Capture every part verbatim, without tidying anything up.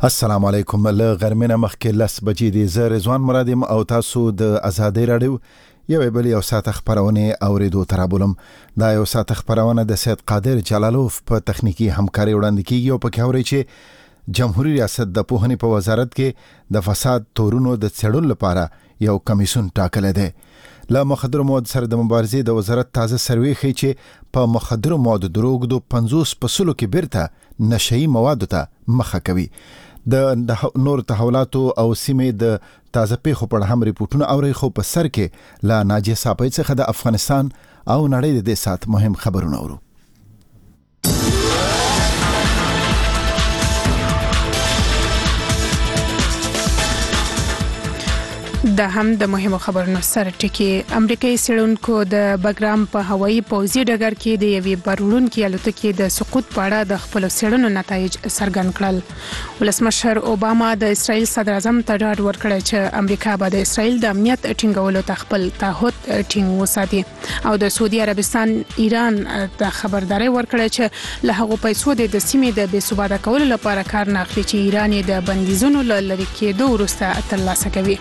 السلام علیکم. له غرمنه مخکې لس بجې دي. زه رضوان مرادیم او تاسو د ازادۍ راډیو یو بل یو ساعت خبرونه اوریدو ترابولم. دا یو ساعت خبرونه د سید قادر جلالوف په تخنیکی همکاري وړاندې کیږي او په کاوري چې جمهوریت ریاست د پوهنې په وزارت کې د فساد تورونو د څېړلو لپاره یو کمیسون ټاکل دی. له مخدر مواد سره د مبارزې د وزارت تازه سروې ښیي چې په مخدر مواد دروغ د پنځوس پسلو کې بیرته نشئی مواد ته مخه کوي. د نور تحولاتو او سیمې د تازه پیښو په اړه هم ریپورتونه اوري، خو په سر کې لا ناجیه صاحب څخه د افغانستان او نړۍ د دې سات مهم خبرونه اورو. دا هم د مهمو خبرونو سره ټکی. امریکایي څېړونکو د بګرام په هوایي پوځي ډګر کې د یوې بارولونکې الوتکې د سقوط په اړه د خپلو څېړنو نتایج څرګند کړل. ولسمشر اوباما د اسرائیل صدر اعظم ته ډاډ ورکړی چې امریکا به د اسرائیل د امنیت ټینګولو ته خپل تعهد ټینګ وساتي او د سعودي عربستان ایران ته خبرداري ورکړی چې له هغو پیسو د سیمې د بې ثباته کولو لپاره کار نه اخلي چې ایران یې د بندیزونو له لرې کېدو وروسته ترلاسه کوي.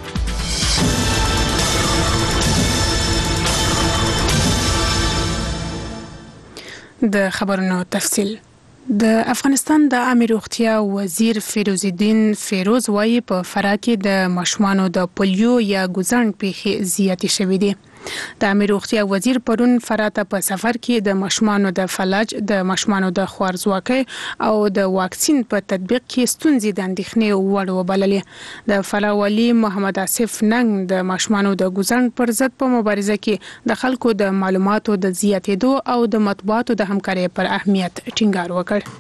د خبرونو تفصیل. د افغانستان د عامه روغتیا وزیر فیروز الدین فیروز وايي په فراه کې د ماشومانو د پولیو یا ګوزڼ پیښې زیاتې شوې دي. د عامه روغتیا وزیر پرون فراه ته په سفر کې د ماشومانو د فلج، د ماشومانو د خوارځواکۍ او د واکسین په تطبیق کې ستونزې د اندېښنې وړ وبللې. د فراه والي محمد آصف ننګ د ماشومانو د ګوزڼ پر ضد په مبارزه کې د خلکو د معلوماتو د زیاتېدو او د مطبوعاتو د همکارۍ پر اهمیت ټینګار وکړ.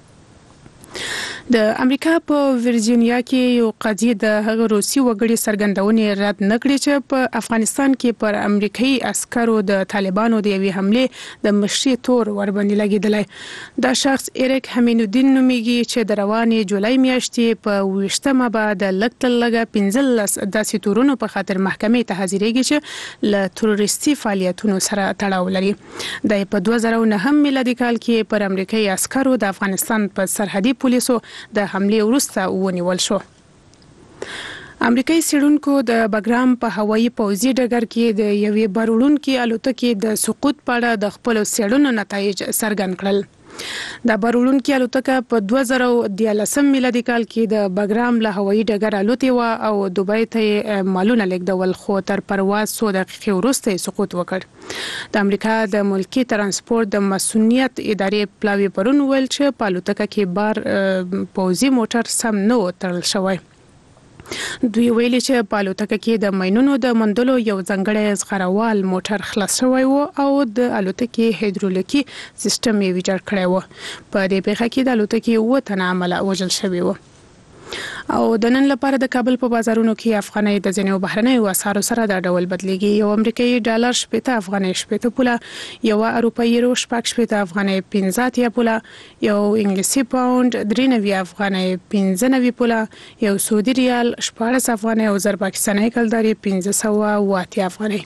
د امریکا په ورجینیا کې یو قاضي د هغه روسي وګړي څرګندونې رد نه کړې چې په افغانستان کې پر امریکایي عسکرو د طالبانو د یوې حملې د مشري تور ورباندې لګېدلی. دا شخص ایریک همینودین نومیږي چې د روانې جولای میاشتې په ویشتمه به د لږ تر لږه پنځلس داسې تورونو په خاطر محکمې ته حاضرېږي چې له تروریستي فعالیتونو سره تړاو لري. د په دوه زره او نهم میلادي کال کې پر امریکایي عسکرو د افغانستان په سرحدي پولیسو د حملې وروسته ونیول شو. امریکایي څېړونکو د بګرام په هوایي پوځي ډګر کې د یوې بارولونکې الوتکې د سقوط په اړه د خپلو څېړنو نتایج څرګند کړل. د بارولونکې الوتکه په دوه زره او دیارلسم میلادي کال کې د بګرام له هوایي ډګر الوتې وه او دوبۍ ته مالونه لیږدول، خو تر پرواز څو دقیقې وروسته یې سقوط وکړ. د امریکا د ملکي ترانسپورت د مسؤلیت ادارې پلاوي پرون ویل چې په الوتکه کې بار پوځي موټر سم نه و تړل شوی. دوی ویلي چې په الوتکه کې د ماینونو د موندلو یو ځانګړی زغروال موټر خلاص شوی و او د الوتکې هایدرولوکي سیستم یې ویجاړ کړی و. په دې پیښه کې د الوتکې اووه تنه عمله وژل شوي و. او د نن لپاره د کابل په بازارونو کې افغانۍ د ځینو بهرنیو اسعارو سره دا ډول بدلیږي. یو امریکایي ډالر شپېته افغانۍ شپېته پوله، یو اروپایي یورو شپږ شپېته افغانۍ پنځه اتیا پوله، یو انګلیسي پاوند درې نوي افغانۍ پنځه نوي پوله، یو سعودي ریال شپاړس افغانۍ او زر پاکستاني کلداري پنځه سوه اوه اتیا افغانۍ.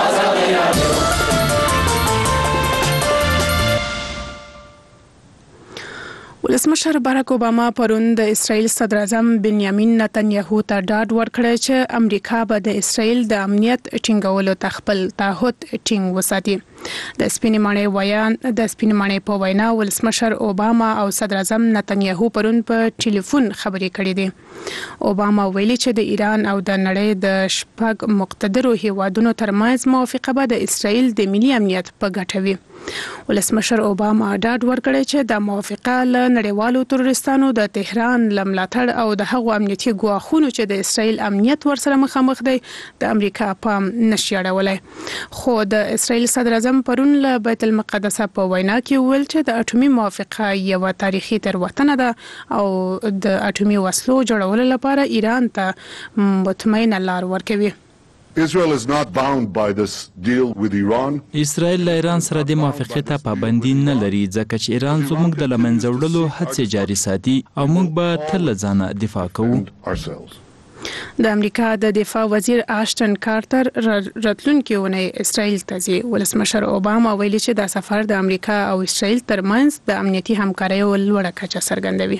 ولسمشر باراک اوباما پرون د اسرائیل صدر اعظم بنیامین نتنیاهو ته ډاډ ورکړی چې امریکا به د اسرائیل د امنیت ټینګولو ته خپل تعهد ټینګ وساتي. د سپینې ماڼۍ ویان د سپینې ماڼۍ په وینا ولسمشر اوباما او صدر اعظم نتنیاهو پرون په ټلیفون خبرې کړې دي. اوباما ویلي چې د ایران او د نړۍ د شپږ مقتدرو هیوادونو ترمنځ موافقه به د اسرائیل د ملي امنیت په ګټه وي. ولسمشر اوباما ډاډ ورکړی چې د موافقه له نړیوالو تروریستانو د تهران له ملاتړ او د هغو امنیتي ګواښونو چې د اسرائیل امنیت ورسره مخامخ دی د امریکا پام نشي اړولی. خو د اسرائیل صدر اعظم پرون له بیت المقدس په وینا کې وویل چې د اټومي موافقه یوه تاریخي تېروتنه ده او د اټومي وسلو جوړولو لپاره ایران ته مطمئنه لار ورکوي. Israel is not bound by this deal with Iran. اسرائیل له ایران سره د موافقې ته پابندي نه لري ځکه چې ایران زموږ د له منځه وړلو هڅې جاري ساتي او موږ به تل له ځانه دفاع کوو. د امریکا د دفاع وزیر آشټن کارتر راتلونکي اونۍ اسرائیل ته ځي. ولسمشر اوباما ویلي چې دا سفر د امریکا او اسرائیل ترمنځ د امنیتي همکاریو لوړه کچه څرګندوي.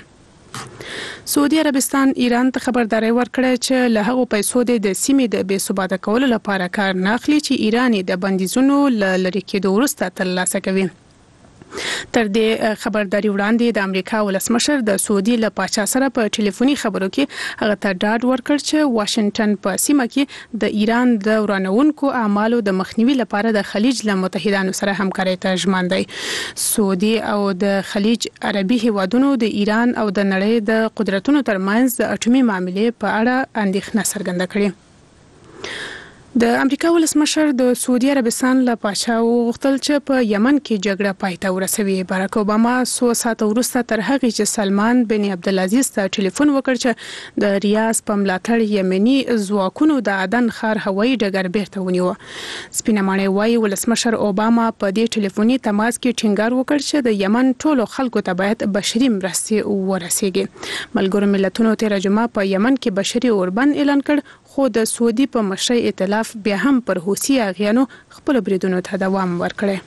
سعودي عربستان ایران ته خبرداري ورکړه چې له هغو پیسو د سیمې د بې ثباته کولو لپاره کار نه اخلي چې ایران د بندیزونو لری کېدو وروسته ترلاسه کوي. تر دې خبرداري وړاندې د امریکا ولسمشر د سعودي له پاچا سره په ټلیفوني خبرو کې هغه ته ډاډ ورکړ چې واشنگټن په سیمه کې د ایران د ورانونکو اعمالو د مخنیوي لپاره د خلیج له متحدانو سره همکاري ته ژمن دی. سعودي او د خلیج عربي هیوادونو د ایران او د نړۍ د قدرتونو ترمنځ د اټومي معاملې په اړه اندېښنه څرګنده کړې. د امریکا ولسمشر د سعودي عربستان له پاچا وغوښتل چې په یمن کې جګړه پای ته ورسوي. باراک اوباما څو ساعته وروسته تر هغې چې سلمان بن عبدالعزیز ته ټلیفون وکړ چې د ریاض په ملاتړ یمني ځواکونو د عدن ښار هوایي ډګر بیرته ونیو. سپینه ماڼۍ وایي ولسمشر اوباما په دې ټلیفوني تماس کې ټینګار وکړ چې د یمن ټولو خلکو ته باید بشري مرستې ورسیږي. ملګرو ملتونو تېره جمعه په یمن کې بشري اوربند اعلان کړ، خو د سعودي په مشرۍ ائتلاف بیا هم پر حوثي اغیانو خپل بریدونو ته دوام ورکړي.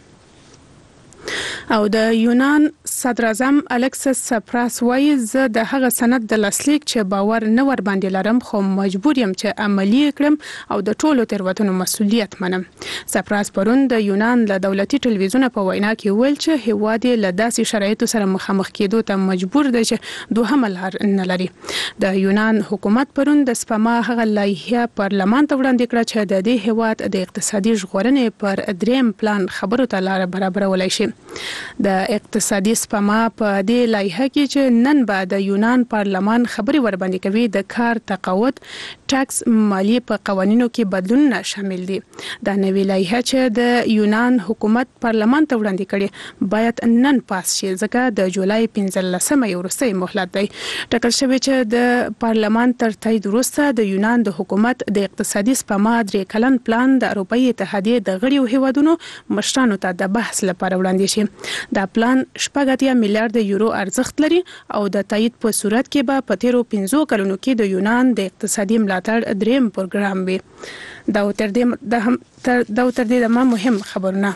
او د یونان صدر اعظم الکسس سپراس وایي زه د هغه سند د لاسلیک چې باور نه ور باندې لرم، خو مجبور یم چې عملی کړم او د ټولو تیروتنو مسؤلیت منم. سپراس پرون د یونان له دولتي ټلویزیون په وینا کې ویل چې هیواد له داسې شرایطو سره مخامخ کېدو ته مجبور دی چې دوهمه لار نه لري. د یونان حکومت پرون د سپما هغه لایحه پارلمان ته وړاندې کړه چې د دې هیواد د اقتصادي ژغورنې پر دریم پلان خبرو ته لار برابرولای شي. د اقتصادي سپما په دې لایحه کې چې نن به د یونان پارلمان خبري ورباندې کوي د کار تقاعد، ټاکس، مالیې په قوانینو کې بدلونونه شامل دي. دا نوې لایحه چې د یونان حکومت پارلمان ته وړاندې کړي باید نن پاس شي، ځکه د جولای پنځلسمه یې وروستی مهلت دی. ټاکل شوی چې د پارلمان تر تایید وروسته د یونان د حکومت د اقتصادي سپما درې کلن پلان د اروپایي اتحادیې د غړیو هیوادونو مشرانو ته د بحث لپاره وړاندې شي. دا پلان شپږ اتیا میلیارډ یورو ارزښت لري او د تایید په صورت کې به په تیرو پنځو کلونو کې د یونان د اقتصادي ملاتړ دریم پروګرام وي. دا تر دې د هم دا تر دې د مهم خبرونه.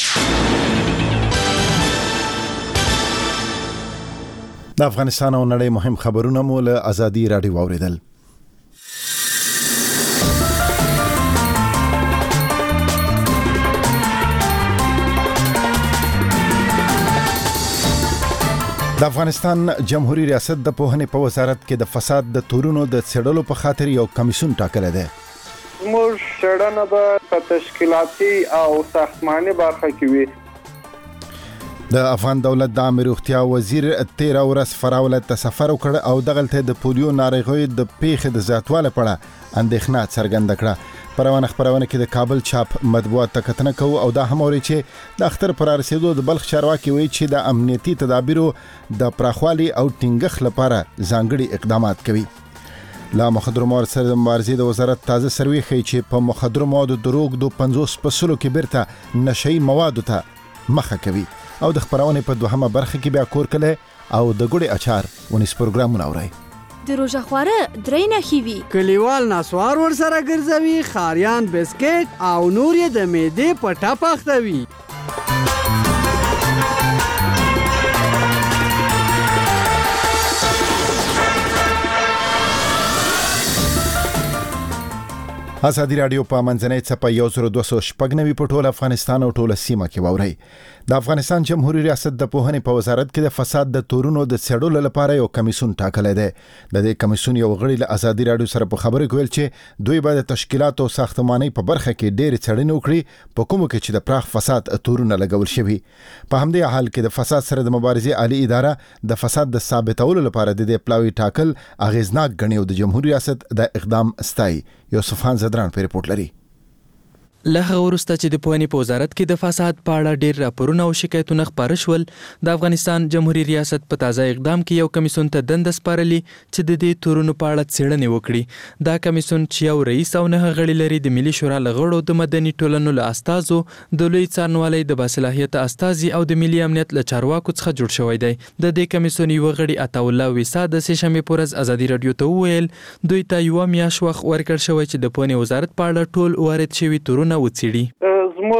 د افغانستان او نړۍ مهم خبرونه مو له ازادي راډیو اوریدل. د افغانستان جمهوریت ریاست د پوهنې په وزارت کې د فساد د تورونو د څېړلو په خاطر یو کمیسیون ټاکلی دی. زموږ څېړنه به په تشکیلاتي او ساختماني برخه کې وي. د افغان دولت د عامه روغتیا وزیر تیره ورځ فراوله ته سفر وکړ او دغلته د پولیو ناروغۍ د پیښې د زیاتوالی په اړه اندېښنه څرګنده کړه. پروانه خبرونه کې د کابل چاپ مطبوعات ته کتنه کوو او دا هم اوري چې د اختر پر رسیدو د بلخ چارواکي وایي چې د امنیتي تدابیرو د پراخوالي او ټینګښت لپاره ځانګړي اقدامات کوي. لا مخدر مواد سره د مبارزې د وزارت تازه سروې ښیي چې په مخدر موادو د روږدو پنځوس فصلو کې بیرته نشهیي موادو ته مخه کوي. او د خبرونې په دوهمه برخه کې بیا کور کله او د ګوړې اچار ونیس پروګرامونه اوري. د روژه خواره درې نښې وي. کلیوال نسوار ورسره ګرځوي، خاریان بسکټ او نور یې د معدې په ټپ اخته وي. ازادي راډیو په منځنۍ څپه یو زر دوه سوه شپږ نوي په ټول افغانستان او ټوله سیمه کې واورئ. د افغانستان جمهوریت ریاست د پوهنې په وزارت کې د فساد د تورونو د څېړلو لپاره یو کمیسیون ټاکلی دی. د دې کمیسیون یو غړي له ازادي راډیو سره په خبرو کې ویل چې دوی به د تشکیلات او ساختمانۍ په برخه کې ډېرې څېړنې وکړي په کومو کې چې د پراخ فساد تورونه لګول شوي. په همدې حال کې د فساد سره د مبارزې عالی اداره د فساد د ثابتولو لپاره د دې پلاوي ټاکل اغیزناک ګڼي او د جمهوریت ریاست د اقدام ستایي. یوسفان زدران په ریپورت لري. له هغه وروسته چې د پوهنې په وزارت کې د فساد په اړه ډېر راپورونه او شکایتونه خپاره شول، د افغانستان جمهوریت ریاست په تازه اقدام کې یو کمیسیون ته دنده سپارلې چې د دې تورونو په اړه څېړنې وکړي. دا کمیسیون چې یو رئیس او نه غړي لري د ملي شورا له غړو، د مدني ټولنو له استازو، د لوی څارنوالۍ د باصلاحیته استازي او د ملي امنیت له چارواکو څخه جوړ شوی دی. د دې کمیسیون یو غړي عطاالله ویسا د سې شنبې په ورځ ازادي راډیو ته وویل دوی ته یوه میاشت وخت ورکړل شوی چې د پوهنې وزارت په اړه ټول وارد شوي تورونه وڅېړي. زموږ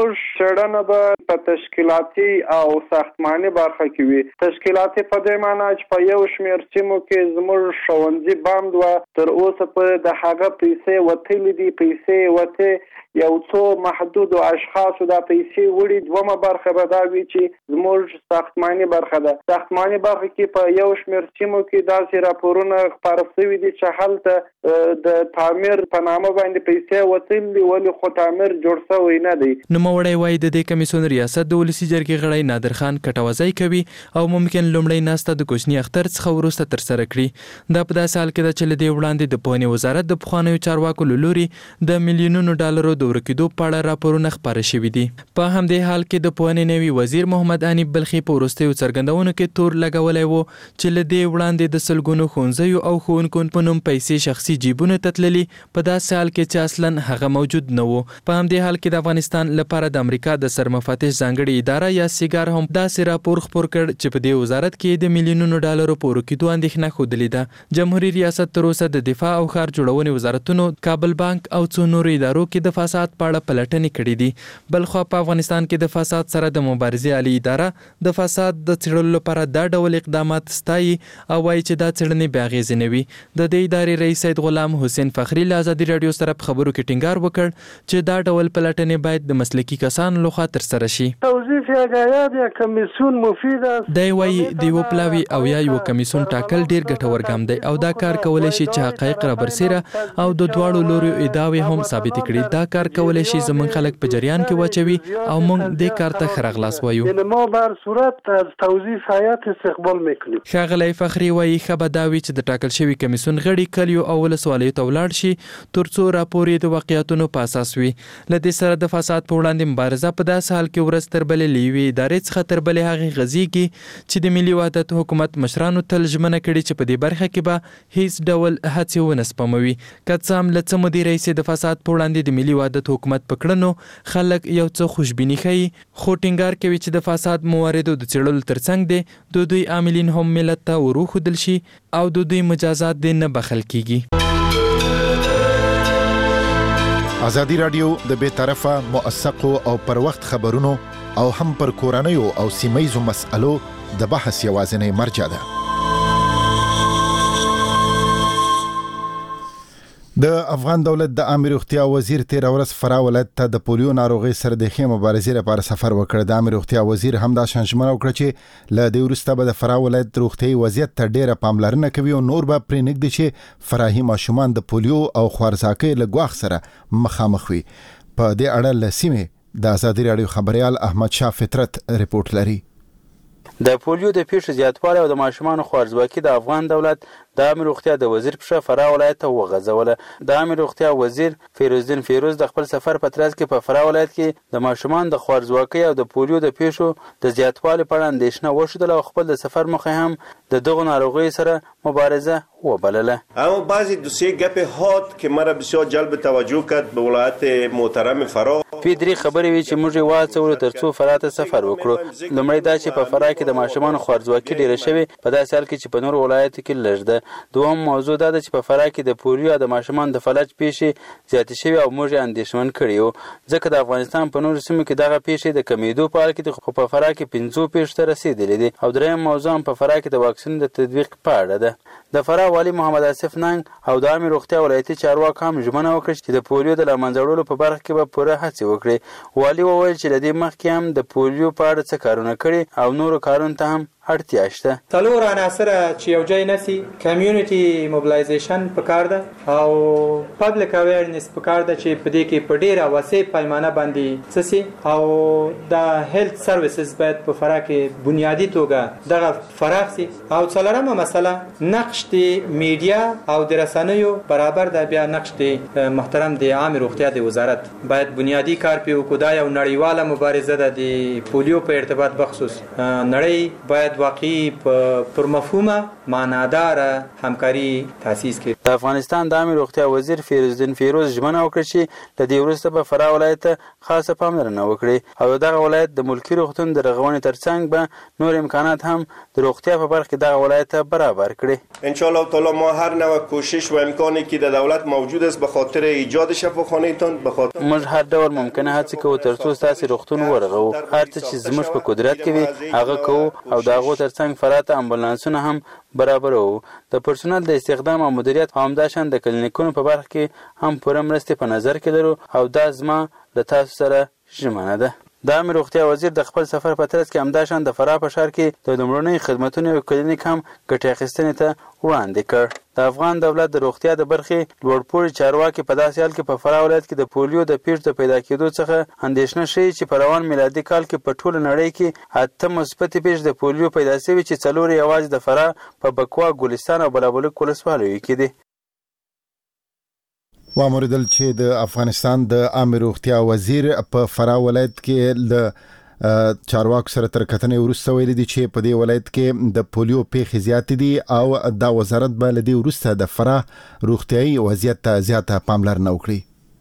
شړنه به په تشکیلاتي او ساختماني برخه کې وي. تشکیلاتي په دې معنی چې په یو شمېر سیمو کې زموږ ښوونځي بند و، تر اوسه پورې د هغه پیسې وتلې دي، پیسې وتې یو څو محدودو اشخاصو دا پیسې وړي. دومره برخه به دا وي چې زموږ ساختماني برخه ده. ساختماني برخه کې په یو شمېر سیمو کې داسې راپورونه خپاره شوي دي چې هلته د تعمیر په نامه باندې پیسې وتلي دي، ولې خو تعمیر جوړ شوی نه دی. نوموړی وایي د دې کمیسیون ریاست د ولسي جرګې غړی نادر خان کټوازی کوي او ممکن لومړی ناسته د کوچني اختر څخه وروسته ترسره کړي. دا په داسې حال کې ده چې له دې وړاندې د پوهنې وزارت د پخوانیو چارواکو له لوري د میلیونونو ډالرو د ورکېدو په اړه راپورونه خپاره شوي دي. په همدې حال کې د پوهنې نوي وزیر محمد انیب بلخي په وروستیو څرګندونو کې تور لګولی و چې له دې وړاندې د سلګونو ښوونځیو او ښوونکو په نوم پیسې شخصي جیبونو ته تللي، په داسې حال کې چې اصلا هغه موجود نه و. په همدې حال کې د افغانستان لپاره د امریکا د سرمفتش ځانګړې اداره یا سیګار هم داسې راپور خپور کړ چې په دې وزارت کې د میلیونونو ډالرو په ورکېدو اندېښنه ښودلې ده. جمهوریت ریاست تر اوسه د دفاع او ښار جوړونې وزارتونو، کابل بانک او څو نورو ادارو کې د فساد په اړه پلټنې کړې دي. بلخوا په افغانستان کې د فساد سره د مبارزې عالی اداره د فساد د څېړلو لپاره دا ډول اقدامات ستایي او وایي چې دا څېړنې بې اغېزې نه وي. د دې ادارې رئیس سید غلام حسین فخري له ازادي راډیو سره په خبرو کې ټینګار وکړ چې دا ډول پلټنې باید د مسلکي کسانو لخوا ترسره شي. دی وایي د یوه پلاوي او یا یوه کمیسیون ټاکل ډېر ګټور ګام دی او دا کار کولی شي چې حقایق رابرسېره او د دواړو لوریو ادعاوې هم ثابتې کړي. دا کار کولی شي زموږ خلک په جریان کې واچوي او موږ دې کار ته ښه راغلاست وایو. ښاغلی فخري وایي ښه به دا وي چې د ټاکل شوي کمیسیون غړي کلیو او ولسوالیو ته ولاړ شي تر څو راپور یې د واقعیتونو په اساس وي. له دې سره د فساد په وړاندې مبارزه په داسې حال کې ورځ تر بلې له یوې ادارې څخه تر بلې هغې غځېږي چې د ملي وحدت حکومت مشرانو تل ژمنه کړې چې په دې برخه کې به هیڅ ډول هڅې ونه سپموي. که څه هم له څه مودې راهیسې د فساد په وړاندې د ملي وحدت حکومت په کړنو خلک یو څه خوشبیني ښیي، خو ټینګار کوي چې د فساد مواردو د څېړلو ترڅنګ دی د دوی عاملین هم ملت ته وروښودل شي او د دوی مجازات دې نه بخښل کیږي. ازادي راډیو د بې طرفه، موثقو او پر وخت خبرونو او هم پر کورنیو او سیمه‌ییزو مسألو د بحث یوازینی مرجع ده. د افغان دولت د عامه روغتیا وزیر تیر ورځ فراه ولایت ته د پولیو ناروغي سره د ښې مبارزې لپاره سفر وکړ. د عامه روغتیا وزیر همدا ژمنه وکړه چې له دې وروسته به د فراه ولایت روغتیايي وضعیت ته ډېره پاملرنه کوي او نور به پرې نږدې چې فراهي ماشومان د پولیو او خوارځاکۍ له ګواښ سره مخامخ وي. په دې اړه له سیمې د ازادي راډیو خبريال احمد شاه فطرت رپورټ لري. د پولیو د پیښو زیاتوالی او د ماشومانو خوارځواکي د افغان دولت د عامه روغتیا د وزیر په فراه ولایت ته وغځوله. د عامه روغتیا وزیر فیروزدین فیروز د خپل سفر په ترڅ کې په فراه ولایت کې د ماشومان د خوارځواکۍ او د پولیو د پیښو د زیاتوالي په اړه اندېښنه وښودله او خپل د سفر موخه هم د دغو ناروغیو سره مبارزه وبلله. اما بعضی دوسیه گپ هات که مرا بسیار جلب توجه کرد به ولایت محترم فراه. په دې خبرې وی چې موږ واڅو ترڅو فراه ته سفر وکړو. لومړی دا چې په فراه کې د ماشومان خوارځواکي ډیره شوې، په داسې حال کې چې په نور ولایت کې لږ ده. دوهم موضوع دا ده چې په فراه کې د پولیو د ماشومان د فلج پیښې زیاتې شوې او موږ یې اندېښمن کړي یو، ځکه د افغانستان په نورو سیمو کې دغه پیښې د کمیدو په حال کې دي، خو په فراه کې پنځو پیښو ته رسېدلې دي. او دریم موضوع هم په فراه کې د واکسین د تطبیق په اړه ده. د فراه والي محمد آصف ننګ او د عامه روغتیا ولایتي چارواکو هم ژمنه وکړه چې د پولیو د له منځه وړلو په برخه کې به پوره هڅې وکړي. والي وویل چې له دې مخکې هم د پولیو په اړه څه کارونه کړي او نورو کارونو ته هم اړتیا شته. څلور عناصر چې یو ځای نسی، کمیونټي موبلایزیشن پکار ده او پبلک اویرنس پکار ده چې په دې کې په ډیره وسیع پیمانه باندې سسي او د هیلث سرویسز باید په فراه کې بنیادی توګه دغه فراخ سي. او څلورمه مسله نقش د میډیا او د رسنیو برابر ده. بیا نقش د محترم د عامه روغتیا د وزارت باید بنیادی کار په وکړي. یو نړیواله مبارزه ده د پولیو په ارتباط بخصوص. نړۍ باید باید واقعي پر مفهومه معناداره همکاري تاسیس کړي. د افغانستان د عامه روغتیا وزیر فیروزدین فیروز ژمنه وکړه چې د دې وروسته په فراه ولایت خاصه پاملرنه وکړي او دغه ولایت د ملکی روغتون د رغونې ترڅنګ به نور امکانات هم د روغتیا په برخه کې دغه ولایت برابر کړي. ان شاء الله تعالی ما هر نوع کوشش و امکانی که در دولت موجود است به خاطر ایجاد شفاخانه تان به خاطر موږ هر ډول ممکنه هڅه کوو ترڅو تاسو روغتون ورغو. هر څه چې زموږ په قدرت کې وي هغه کوو او دغه ترڅنګ فراه ته امبولانسونه هم برابر وو. د پرسونل د استخدام او مدیریت هم داشان د کلینیکونو په برخه کې هم پوره مرستې په نظر کې لرو او دا زما د تاسو سره ژمنه ده. د عامه روغتیا وزیر د خپل سفر په ترڅ کې همداشان د فراه په ښار کې د لومړنۍ خدماتو یو کلینیک هم ګټې اخیستنې ته وړاندې کړ. د افغان دولت د روغتیا د برخې لوړپوړي چارواکي په داسې حال کې په فراه ولایت کې د پولیو د پیښو د پیدا کېدو څخه اندېښنه شوي چې په روان میلادي کال کې په ټوله نړۍ کې اته مثبتې پیښې د پولیو پیدا شوي چې څلور یوازې د فراه په بکوا، ګلستان او بلابلک ولسوالیو کې دي. واموردل چې د افغانستان د عامه روغتیا وزیر په فراه ولایت کې د چارواکو سره تر کتنې وروسته ویلي دي چې په دې ولایت کې د پولیو پیښې زیاتې دي او دا وزارت به له دې وروسته د فراه روغتیایي وضعیت ته زیاته پاملرنه وکړي.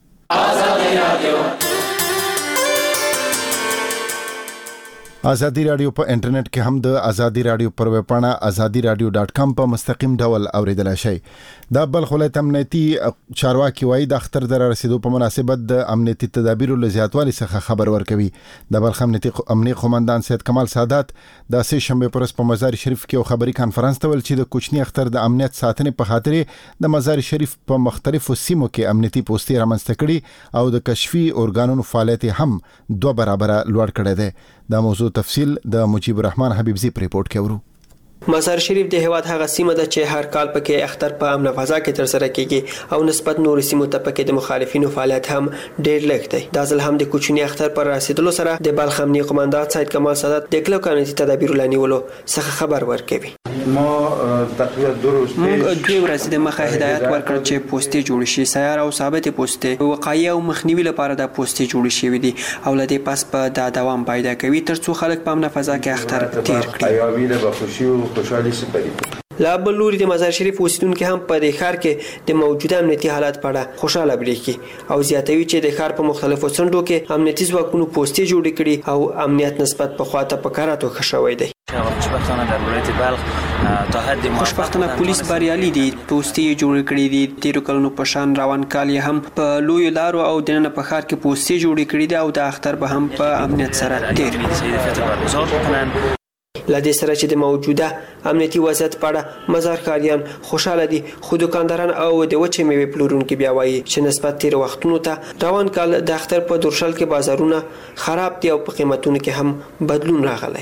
ازادي رادیو په انټرنیټ کې هم د ازادي رادیو پر ویب پاڼه ازادي رادیو ډاټ کام په مستقیم ډول اوریدلای شئ. د بلخ ولایت امنیتي چارواکي وایي د اختر در رسیدو په مناسبت د امنیتي تدابیرو له زیاتوالي څخه خبر ورکوي. د بلخ امنیتي امنیي قومندان سید کمال سادات د سه شنبه پر ورځ په مزار شریف کې یو خبري کانفرنس ته ویل چې د کوچني اختر د امنیت ساتنې په خاطر د مزار شریف په مختلفو سیمو کې امنیتي پوسټې رامنځته کړي او د کشفي اورګانونو فعالیت هم دوه برابر لوړ کړی دی. دا موضوع تفصیل د مجيب الرحمن حبیبزی په ریپورت کې ورو. مزار شریف د هیواد هغه سیمه ده چې هر کال پکې اختر په امن فضا کې تر سره کیږي او نسبت نور سیمو ته پکې د مخالفینو فعالیت هم ډېر لږ دی. دا ځل هم د کوچني اختر پر رسیدلو سره د بلخ امنیه قومندان سید کمال سادات د کلو قانوني تدابیر لانیولو څخه خبر ورکوي. ما تقریبا دو روز موږ دوی ورځې د مخه هدایت ورکړ چې پوسټې جوړ شي، سیار او ثابت پوسټې وقایع او مخنیوي لپاره د پوسټې جوړ شي دي او لدې پس په دا دوام پیدا کوي ترڅو خلک په امن فضا کې اختر تیر کړي. ایاوی له خوشي او خوشحالي سپری. لا بل لوري د مزار شریف اوسیدونکو هم په د ښار کې د موجوده امنیتي حالت په اړه خوشاله بریښي او زیاتوي چې د ښار په مختلفو څنډو کې امنیتي ځواکونو پوسټې جوړې کړي او امنیت نسبت په خواته په کاراتو ښه شوی دی. خوشبختانه در ولایت بلخ تا حد خوشبختانه پولیس بریالي دي، پوسټې جوړې کړې دي. تیرو کلونو په شان روان کال هم په لوی لارو او دننه په ښار کې پوسټې جوړې کړې دي او د اختر به هم په امنیت سره تیر. لدې سره چې د موجوده امنیتي وضعیت په اړه مزار ښاریان خوشاله دي، خو دکانداران او د وچې میوې پلورونکي بیا وایي چې نسبت تیر وختونو ته روان کال د اختر په دورشل کې بازارونه خراب دي او په قیمتونو کې هم بدلون راغلی.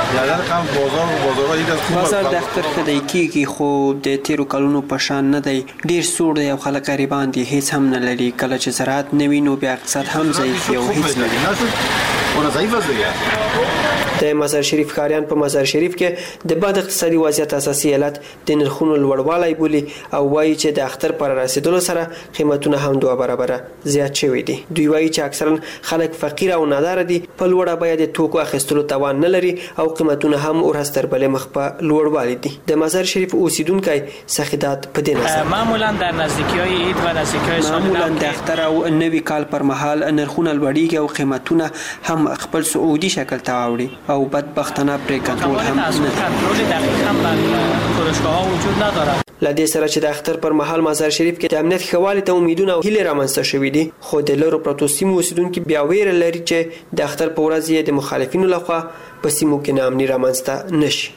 بازار د اختر ښه دی کېږي خو د تیرو کلونو په شان نه دی، ډېر سوړ دی او خلک غریبان دي، هیڅ هم نه لري. کله چې زراعت نه وي نو بیا اقتصاد هم ضعیف وي او هیڅ نه لري. د مزار شریف ښاریان په مزار شریف کې د بد اقتصادي وضعیت اساسي علت د نرخونو لوړوالی بولي او وایي چې د اختر پر رسیدلو سره قیمتونه هم دوه برابره زیات شوي دي. دوی وایي چې اکثرا خلک فقیر او نادار دي، په لوړه بیه د توکو اخیستلو توان نه لري او قیمتونه هم ورځ تر بلې مخ په لوړوالي دي. د مزار شریف اوسیدونکي سخیدات په دې نظر معمولا در نزدیکی‌های عید و نزدیکی‌های سال نو معمولا د اختر او نوي کال پر مهال نرخونه لوړیږي او قیمتونه هم خپل سعودي شکل ته اوړي او بدبختانه پرې کنټرول هم نه کنټرول دقیقاً بر فروشگاه‌ها وجود ندارد. لدې سره چې د اختر پر مهال مزار شریف کې د امنیت ښه ته امیدونه او هیلې رامنځته شوي دي، خو د لرو پرتو سیمو اوسیدونکي بیا ویره لري چې د اختر په ورځ یې د مخالفینو لخوا په سیمو کې ناامني رامنځته نشي.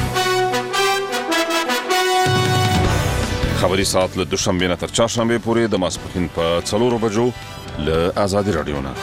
خبري ساعت له دوشنبه نه تر چهارشنبه پورې د ماسپښین په څلورو بجو له آزادي رادیو نه.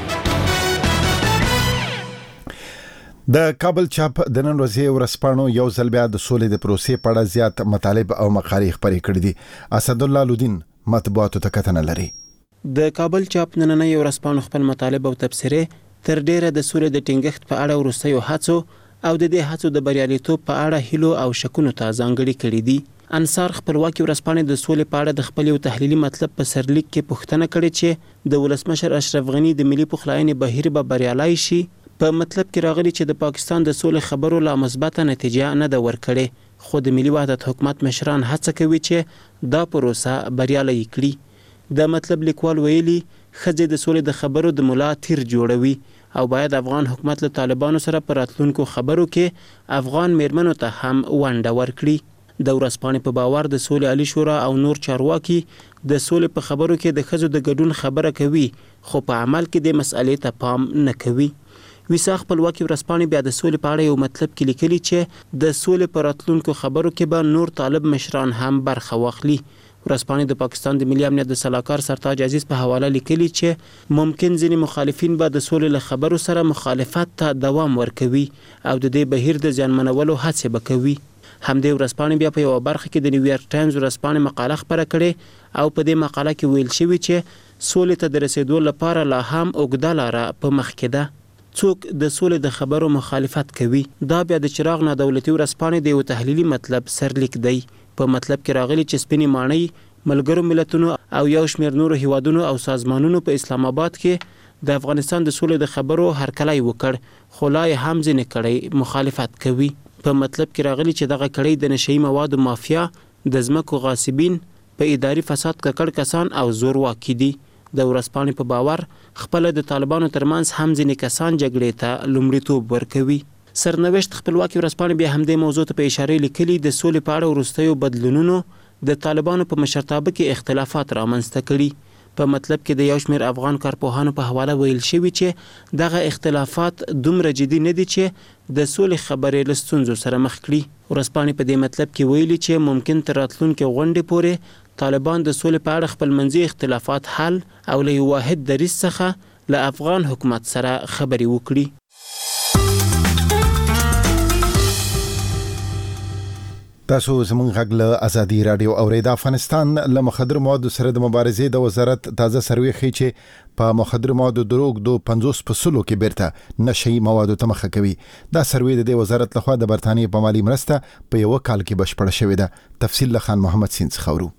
د کابل چاپ د نن ورځې ورځپاڼو یو ځل بیا د سولې د پروسې په اړه زیات مطالب او مقالې خپرې کړې دي. اسد الله لودین مطبوعاتو ته کتنه لري. د کابل چاپ نننۍ ورځپاڼو خپل مطالب او تبصرې تر ډیره د سولې د ټینګښت په اړه وروستیو هڅو او د دې هڅو د بریالیتوب په اړه هیلو او شکونو ته ځانګړي کړي دي. انصار خپلواکي ورځپاڼې د سولې په اړه د خپل یو تحلیلي مطلب په سرلیک کې پوښتنه کړې چې د ولسمشر اشرف غنی د ملي پخلاینې بهیر به بریالي شي په مطلب کې راغلي چې د پاکستان د سولې خبرو لا مثبته نتیجه نه ده ورکړې، خو د ملي وحدت حکومت مشران هڅه کوي چې دا پروسه بریالۍ کړي. د مطلب لیکوال ویلي ښځې د سولې د خبرو د ملا تیر جوړوي او باید افغان حکومت له طالبانو سره په راتلونکو خبرو کې افغان میرمنو ته هم ونډه ورکړي. د ورځپاڼې په باور د سولې عالی شورا او نور چارواکي د سولې په خبرو کې د ښځو د ګډون خبره کوي، خو په عمل کې د مسئلې ته پام نه کوي. ویسا خپلواکي ورځپاڼې بیا د سولې په اړه یو مطلب کې لیکلي چې د سولې په راتلونکو خبرو کې به نور طالب مشران هم برخه واخلي. ورځپاڼې د پاکستان د ملي امنیت د سلاکار سرتاج عزیز په حواله لیکلي چې ممکن ځینې مخالفین به د سولې له خبرو سره مخالفت ته دوام ورکوي او د دې بهیر د زیانمنولو هڅې به کوي. همدې ورځپاڼې بیا په یوه برخه کې د نیویارک ټایمز ورځپاڼې مقاله خپره کړې او په دې مقاله کې ویل شوي چې سولې ته د رسیدو لپاره لا هم اوږده لاره په مخ کې ده. څوک د سولې د خبرو مخالفت کوي؟ دا بیا د چراغ نادولتي ورځپاڼې د یو تحلیلي مطلب سرلیک دی. په مطلب کې راغلي چې سپینې ماڼۍ ملګرو ملتونو او یو شمېر نورو هیوادونو او سازمانونو په اسلام آباد کې د افغانستان د سولې د خبرو هرکلی وکړ، خو لا یې هم ځینې کړۍ مخالفت کوي. په مطلب کې راغلي چې دغه کړۍ د نشهیي موادو مافیا، د ځمکو غاصبین، په اداري فساد ککړ کسان او زورواکي دي. د ورځپاڼې په باور خپله د طالبانو ترمنځ هم ځینې کسان جګړې ته لومړیتوب ورکوي. سرنوشت خپلواکي ورځپاڼې بیا همدې موضوع ته په اشاره لیکلي د سولې په اړه وروستیو بدلونونو د طالبانو په مشرتابه کې اختلافات رامنځته کړي. په مطلب کې د یو شمېر افغان کارپوهانو په حواله ویل شوي چې دغه اختلافات دومره جدي نه دي چې د سولې خبرې له ستونزو سره مخ کړي. ورځپاڼې په دې مطلب کې ویلي چې ممکن تر راتلونکې غونډې پورې طالبان د سولې په اړه خپلمنځي اختلافات حل او له یو واحد دریځ څخه له افغان حکومت سره خبرې وکړي. تاسو زموږ غږ له ازادي رادیو اورئ. د افغانستان له مخدر موادو سره د مبارزې د وزارت تازه سروې ښیي چې په مخدر موادو دروغ دو پنځوس په سلو کې بیرته نشهیي موادو ته مخه کوي. دا سروې د دې وزارت لخوا د برتانیې په مالي مرسته په یو کال کې بشپړه شوې ده. تفصیل له خان محمد سین څخه اورو.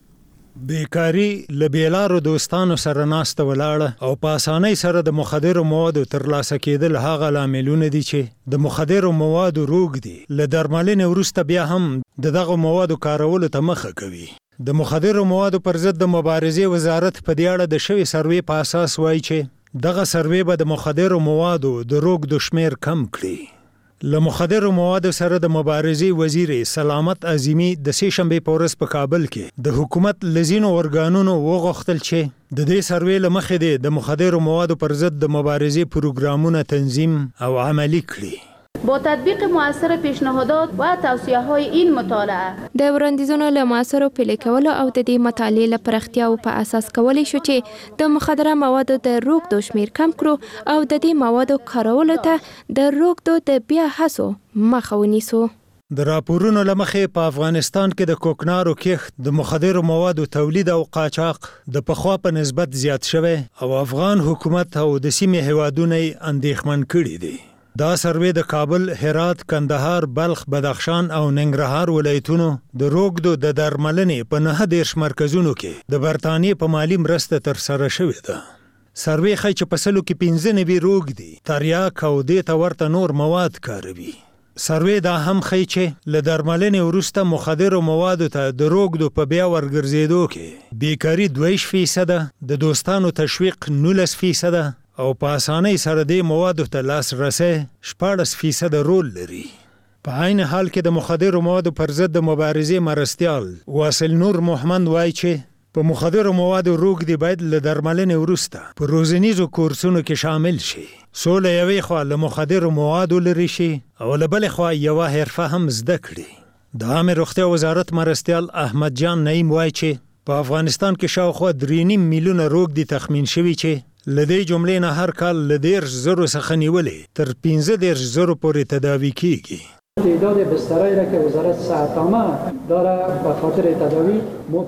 بیکاری لبیلارو دوستانو سره ناسته ولاړه او په اسانۍ سره د مخدرو موادو ترلاسه کېدل هغه لاملونه دي چې د مخدرو موادو روغ دي. له درملنې وروسته بیا هم د دغه موادو کارولو ته مخه کوي. د مخدرو موادو پر ضد د مبارزې وزارت په دې اړه د شوي سروې په اساس وایي چې دغه سروې به د مخدرو موادو د روغ د شمیر کم کړي. له مخدرو موادو سره د مبارزې وزیر سلامت عظیمی د سې شنبې په ورځ په کابل کې د حکومت لزینو ارګانونو وغوښتل چې د دې سروې له مخې د مخدرو موادو پر ضد د مبارزې پروګرامونه تنظیم او عملی کړي. با تطبیق مؤثر پیشنهادات و توصیه های این مطالعه د وړاندیزونو له مؤثرو پلي کولو او د دې مطالعې له پراختیاو په اساس کولی شو چې د مخدره موادو د روغدو شمیر کم کړو او د دې موادو کارولو ته د روغدو د بیا هڅو مخه ونیسو. د راپورونو له مخې په افغانستان کې د کوکنارو کښت د مخدرو موادو تولید او قاچاق د پخوا په نسبت زیات شوی او افغان حکومت او د سیمې هیوادونه یې اندېښمن کړي دي. دا سروې د کابل، هرات، کندهار، بلخ، بدخشان او ننګرهار ولایتونو د روغدو د درملنې په نهه دېرش مرکزونو کې د برتانیې په مالي مرسته ترسره شوې ده. سروې ښیي چې په سلو کې پنځه نوي روغ دي، تریاک او دې ته ورته نور مواد کاروي. سروې دا هم ښیي چې له درملنې وروسته مخدرو موادو ته د روغدو په بیا ورګرځېدو کې بیکاري دوه فیصده، د دوستانو تشویق نولس فیصده او په اسانۍ سره د موادو ته لاسرسی شپاړس فیصده رول لري. په عین حال کې د مخدرو موادو پر ضد د مبارزې مرستیال واصل نور محمد وایي چې په مخدرو موادو روغدي باید له درملنې وروسته په روزنیزو کورسونو کې شامل شي. سوله یوې خوا له مخدرو موادو لرې شي او له بلې خوا یوه حرفه هم زده کړي. د عامې روغتیا وزارت مرستیال احمد جان نعیم وایي چې په افغانستان کې شاوخوا درې نیم میلیونه روغدي تخمین شوي چې لدې جملې نه هر کال له دېرش زرو څخه نیولې تر پنځه دېرش زرو پورې تداوی کیږي. تعداد بسترایی را که وزارت صحت عامه داره به خاطر تداوی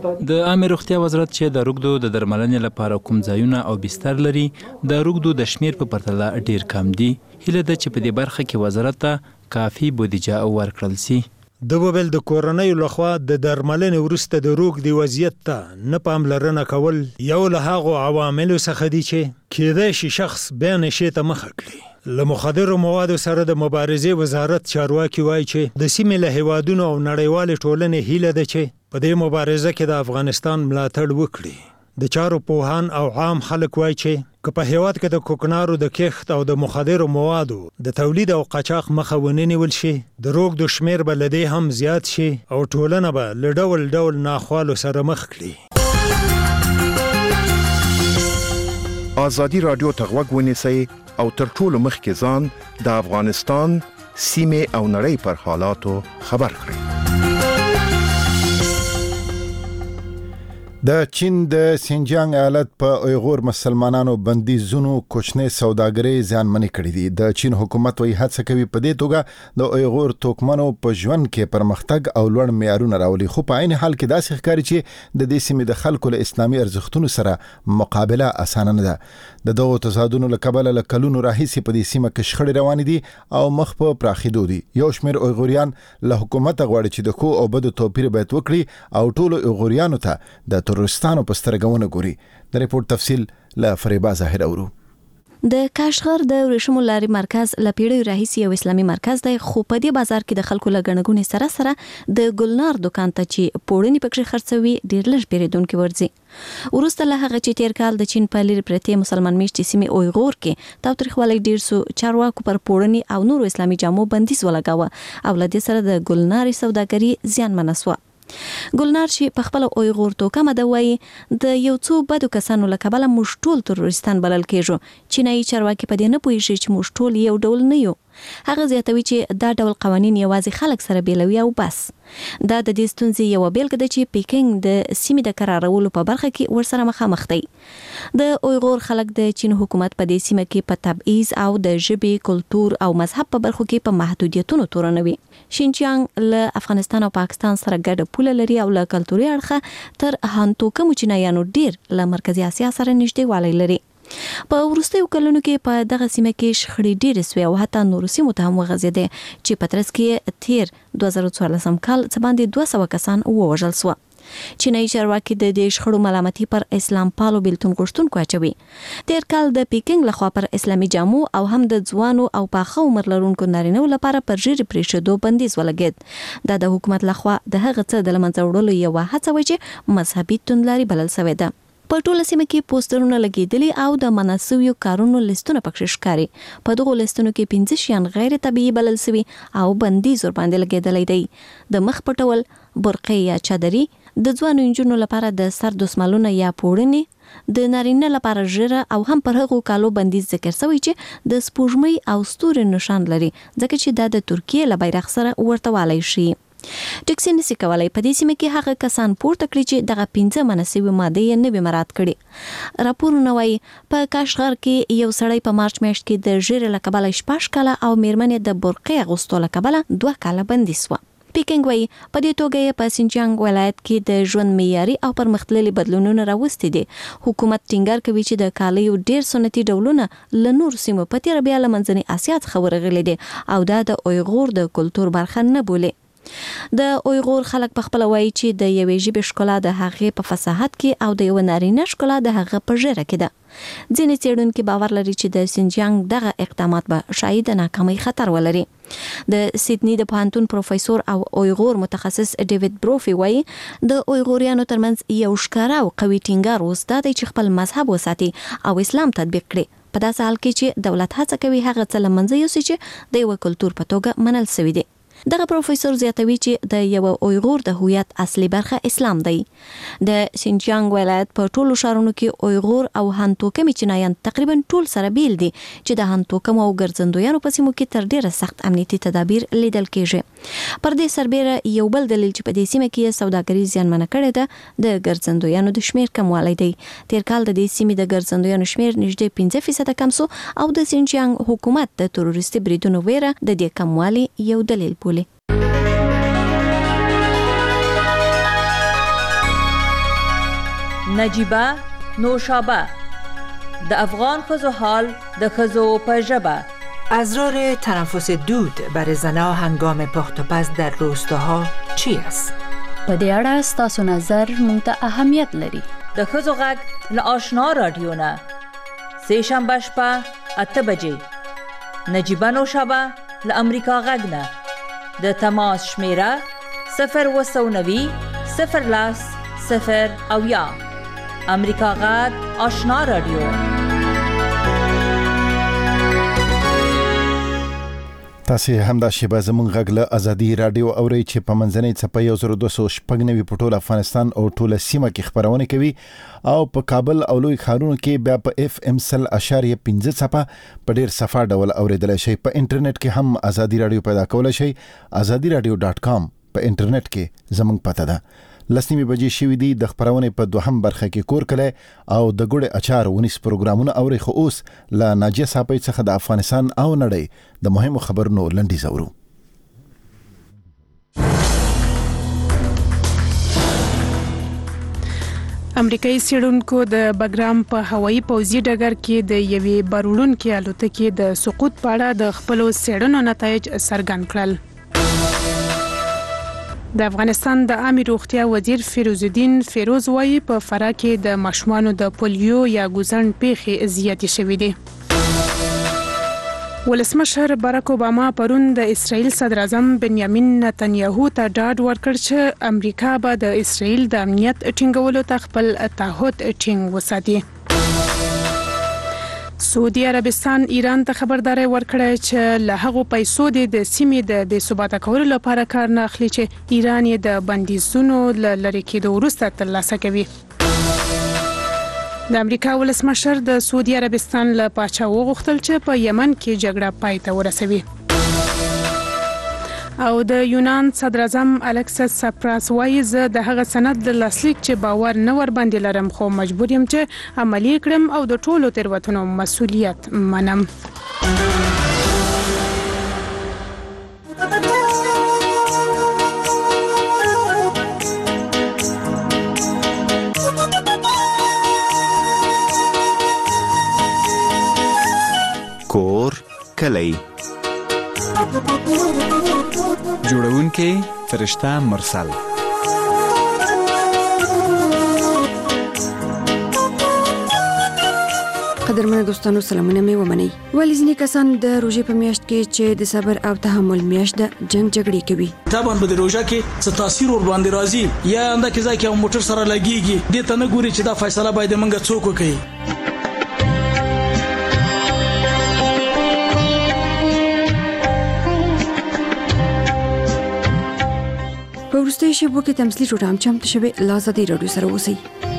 د عامې روغتیا وزارت چې د روغدو د درملنې لپاره کوم ځایونه او بستر لري د روغدو د شمیر په پرتله ډیر کم دي. هیله ده چې په دې برخه کې وزارت ته کافي بودیجه ورکړل شي. د وبل د کورنۍ لخوا د درملنې وروسته د روغدي وضعیت ته نه پاملرنه کول یو له هغو عواملو څخه دي چې کېدای شي شخص بیا نشې ته مخه کړي. له مخدرو موادو سره د مبارزې وزارت چارواکي وایي چې د سیمې له هیوادونو او نړیوالې ټولنې هیله ده چې په دې مبارزه کې د افغانستان ملاتړ وکړي। د چارو پوهان او عام خلک وایي چې که په هیواد کې د کوکنارو د کښت او د مخدرو موادو د تولید او قاچاق مخه ونه نیول شي، د روږدو شمیر به له دې هم زیات شي او ټولنه به له ډول ډول ناخوالو سره مخ کړي۔ ازادي رادیو ته غوږ ونیسئ او تر ټولو مخکې ځان د افغانستان سیمې او نړۍ پر حالاتو خبر کړئ۔ د چین د سینجیانګ ایالت په اویغور مسلمانانو بندیزونو کوچنی سوداګري زیانمنې کړې دي۔ د چین حکومت وایي هڅه کوي په دې توګه د اویغور توکمنو په ژوند کې پرمختګ او لوړ معیارونه راولي، خو په عین حال کې داسې ښکاري چې د دې سیمې د خلکو له اسلامي ارزښتونو سره مقابله اسانه نه ده۔ د دغو تضادونو له کبله له کلونو راهیسې په دې سیمه کې شخړې روانې دي او مخ په پراخېدو دي۔ یو شمېر اویغوریان له حکومته غواړي چې د ښو او بدو توپیر باید وکړي او ټولو اویغوریانو ته د تروریستانو په سترګونه ګوري۔ د ریپورت تفصیل له فریبا ظاهر اورو۔ د کاشغر د ورېښمو لارې مرکز له پیړیو راهیسې یو اسلامي مرکز دی، خو په دې بازار کې د خلکو له ګڼه ګوڼې سره سره د ګلنار دکان ته چې پوړنې پکې خرڅوي ډېر لږ پیرودونکي ورځي۔ وروسته له هغه چې تیر کال د چین په لرې پرتې مسلمان میشتې سیمې اویغور کې تاوتریخوالی ډېر سو، چارواکو پر پوړنې او نورو اسلامي جامو بندیز ولګاوه او له دې سره د ګلنارې سوداګري زیانمنه سوه۔ ګلنار چې په خپل اویغور توکمه ده وایي د یو څو بدو کسانو له کبله موږ ټول تروریستان بلل کېږو۔ چینایي چارواکي په دې نه پوهېږي چې موږ ټول یو ډول نه یو۔ هغه زیاتوي چې دا ډول قوانین یوازې خلک سره بیلوي او بس۔ دا د دې ستونزې یوه بیلګه ده چې پیکنګ د سیمې د قرارولو په برخه کې ورسره مخامخ دی۔ د اویغور خلک د چین حکومت په دې سیمه کې په تبعیض او د ژبې، کلتور او مذهب په برخو کې په محدودیتونو تورنوي۔ شینجیانګ له افغانستان او پاکستان سره ګډه پوله لري او له کلتوري اړخه تر هانتوکمو چینایانو ډیر له مرکزي اسیا سره نږدې والی لري۔ په وروستیو کلونو کې په دغه سیمه کې شخړې ډېرې سوې او حتی نورو سیمو ته هم وغځېدې چې په ترڅ کې تیر دوه زره څوارلسم کال څه باندې دوه سوه کسان ووژل سوه۔ چینایي چارواکي د دې شخړو ملامتي پر اسلام پالو بیلتون غوښتونکو اچوي۔ تیر کال د پیکنګ لخوا پر اسلامي جامو او هم د ځوانو او پاخه عمر لرونکو نارینه‌و لپاره پر ژیړې پرېښودو بندیز ولګېد۔ دا د حکومت لخوا د هغه څه د له منځه وړلو یوه هڅه وه چې مذهبي توندلاري بلل سوې ده۔ په ټوله سیمه کې پوسټرونه لګېدلي او د منع سویو کارونو لیستونه پکښې ښکاري۔ په دغو لیستونو کې پنځه شیان غیر طبیعي بلل سوي او بندیز ورباندې لګېدلی دی: د مخ پټول، برقې یا چادري، د ځوانو نجونو لپاره د سر دسمالونه یا پوړنې، د نارینه لپاره ژیره او هم پر هغو کالو بندیز ذکر سوی چې د سپوږمۍ او ستوري نشان لري، ځکه چې دا د ترکیې له بیرغ سره ورته والی شي۔ ټکسي نسی کولای په دې سیمه کې هغه کسان پورته کړي چې دغه پنځه مناسبې مادې یې نه وي مراعات کړي۔ راپورونه وایي په کاشغر کې یو سړی په مارچ میاشت کې د ژیرې له کبله شپږ کاله او میرمنې د برقې اغوستو له کبله دوه کاله بندي سوه۔ پیکنګ وایي په دې توګه یې په سینجیانګ ولایت کې د ژوند معیاري او پرمختللي بدلونونه راوستي دي۔ حکومت ټینګار کوي چې د کالیو ډېر سنتي ډولونه له نورو سیمو په تېره بیا له منځني اسیا څخه ورغلي دي او دا د اویغور د کلتور برخه نه بولي۔ د اویغور خلک په خپله وایي چې د یوې ژبې ښکلا د هغې په فصاحت کې او د یوه نارینه ښکلا د هغه په ژیره کې ده۔ ځینې څېړونکي باور لري چې د سینجیانګ دغه اقدامات به شاید د ناکامۍ خطر ولري۔ د سیدني د پوهنتون پروفیسور او اویغور متخصص ډیوید بروفي وایي د اویغوریانو ترمنځ یو ښکاره او قوي ټینګار اوس دا دی چې خپل مذهب وساتي او اسلام تطبیق کړي، په داسې حال کې چې دولت هڅه کوي هغه څه له منځه یوسي چې د یوه کلتور په توګه منل سوي دي۔ دغه پروفیسور زیاتوي چې د یو اویغور د هویت اصلي برخه اسلام دی۔ د سینجیانګ ولایت په ټولو ښارونو کې اویغور او هانتوکمي چینایان تقریبا ټول سره بیل دي چې د هانتوکم او ګرځندویانو په سیمو کې تر ډیره سخت امنیتي تدابیر لیدل کېږي۔ پر دې سربیره یو بل دلیل چې په دې سیمه کې سوداګري زیانمنه کړې ده د ګرځندویانو د شمیر کموالی دی۔ تیر کال د دې سیمې د ګرځندویانو شمیر نږدې پنځه فیصده کم سو او د سینجیانګ حکومت د تروریستي بریدونو ویره د دې کموالي یو دلیل بولي۔ نجیبه نوشابه د افغان ښځو حال د ښځو په ژبه. اسرار تنفس دود برای زنها هنگام پخت و پز در روستاها چی است؟ په دې اړه ستاسو نظر موږ ته اهمیت لري. د ښځو غږ له آشنا رادیو نه سه شنبه شپه اته بجې نجیبه نوشابه له امریکا غږ نه د تماس شمیره صفر اووه سوه نوي صفر لس صفر اویا. امریکا غږ آشنا رادیو. تاسو همدا شیبه زمونږ غږ له ازادي رادیو اورئ چې په منځنۍ څپه یو زر دوه سوه شپږ نوي په ټول افغانستان او ټوله سیمه کې خپرونه کوي او په کابل او لوی ښارونو کې بیا په اف ام سل اشاریه پنځه څپه په ډیر صفا ډول اوریدلای شئ. په انټرنیټ کې هم ازادي رادیو پیدا کولای شئ. ازادي رادیو ډاټ کام په انټرنیټ کې زمونږ پته ده. لسنیمه بجې شوې دي د خبرونه په دوهم برخه کې کور کله او د ګوړې اچار ونیس پروګرامونه اوري. خو اوس لا ناجیه صاحب څخه د افغانستان او نړۍ د مهمو خبرونو لنډیز اورو. امریکایي څېړونکو د بګرام په هوایي پوځي ډګر کې د یوې بارولونکې الوتکې د سقوط په اړه د خپلو څېړنو نتایج څرګند کړل. د افغانستان د عامه روغتیا وزیر فیروز الدین فیروز وايي په فراه کې د ماشومانو د پولیو یا ګوزن پیښې زیاتې شوې دي. ولسمشر باراک اوباما پرون د اسرائیل صدر اعظم بنیامین نتنیاهو ته ډاډ ورکړ چې امریکا به د اسرائیل د امنیت ټینګولو ته خپل تعهد ټینګ وساتي. سعودي عربستان ایران ته خبرداري ورکړه چې له هغو پیسو د سیمې د بې ثباته کولو لپاره کار نه اخلي چې ایران یې د بندیزونو له لرې کېدو وروسته ترلاسه کوي. د امریکا ولسمشر د سعودي عربستان له پاچا وغوښتل چې په یمن کې جګړه پای ته ورسوي. او د یونان صدر اعظم الکسس سپراس وايي زه د هغه سند د لاسلیک چې باور نه ور باندې لرم خو مجبور یم چې عملی کړم او د ټولو تیروتنو مسؤلیت منم. کور کلی جوړونکې فرشته مرسل. قدرمنو دوستانو سلامونه مې ومنئ. ولې ځینې کسان د روژې په میاشت کې چې د صبر او تحمل میاشت ده جنگ جګړې کوي. طبعا به د روژه کې څه تاثیر ور باندې راځي یا انده کې ځکه یو موټر سره لګيږي دې ته نه ګوري چې دا فیصله باید منګه څوک وکړي. په وروستیو شېبو کې تمثیلي ټوټه هم چمتو شوې. له ازادي راډیو سره اوسئ.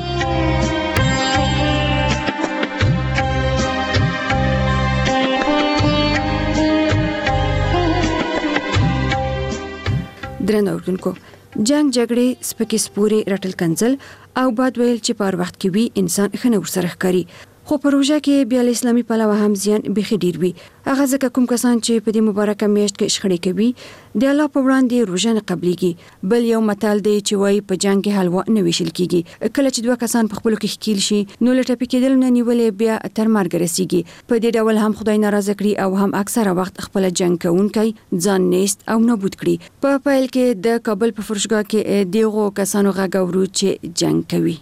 درنو اوریدونکو، جنگ جګړې سپکې سپورې رټل کنځل او باد ویل چې په هر وخت کې وي انسان ښه نه ورسره ښکاري. خو په روژه کې بیا له اسلامي پلوه هم زیان بیخي ډیر وي. هغه ځکه کوم کسان چې په دې مبارکه میاشت کې شخړې کوي د الله په وړاندې روژه نه قبليږي. بل یو متل دی چې وایي په جنگ کې حلوا نه ویشل کیږي. کله چې دوه کسان په خپلو کې ښکیل شي نو له ټپي کېدل نه نیولې بیا تر مرګ رسیږي. په دې ډول هم خدای ناراضه کړي او هم اکثره وخت خپل جنگ کوونکی ځان نیست او نابود کړي. په پیل کې د کابل په فرشګاه کې دیغو کسانو غږ اورو چې جنگ کوي.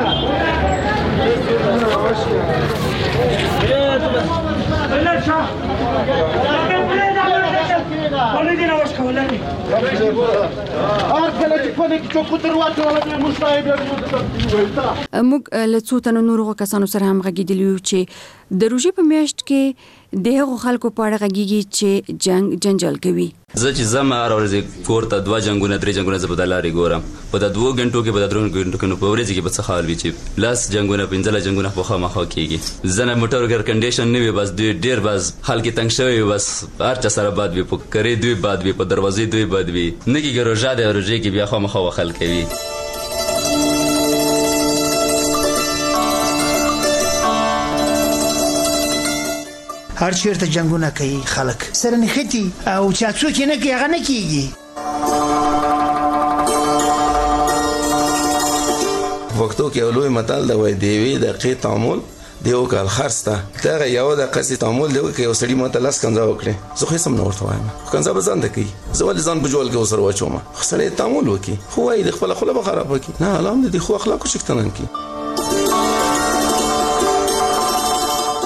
موږ له څو تنو نورو کسانو سره هم غږیدلی یو چې د روژې په میاشت کې د هغو خلکو په اړه غږیږي چې جنگ جنجال کوي. زه چې زم هر ورځ کور ته دوه جنگونه درې جنگونه زه په دلاري ګورم په د دوه غنټو کې په د درو غنټو کې نو په ورځ کې په څه حال وي چې لاس جنگونه پنځله جنگونه په خامه خو کېږي. زنه موټر ګر کنډیشن نه وي بس دوی ډیر بس حال کې تنگ شوی بس هر چا سره باد وي په کرے دوی باد وي په دروازې دوی باد وي نه کېږي. روژه د روژې کې بیا خامه خو خلک کوي. هر چیرته جنگونه کوي خلک سره نختی او چا څوک نه کوي هغه نه کیږي. وختو کې اولوی متل دا وای دیوی د قی تعامل دیو کال خرسته دا یو د قصې تعامل دی کې یو سړی ماته لاس کنځا وکړي زه خو سم نه ورته وایم کنځا به ځان دکی زه ولې ځان په جوړ کې وسره واچوم خو سړی تعامل وکي خو وای د خپل خپل خراب وکي نه علام دي خو اخلاق شکتنن کی.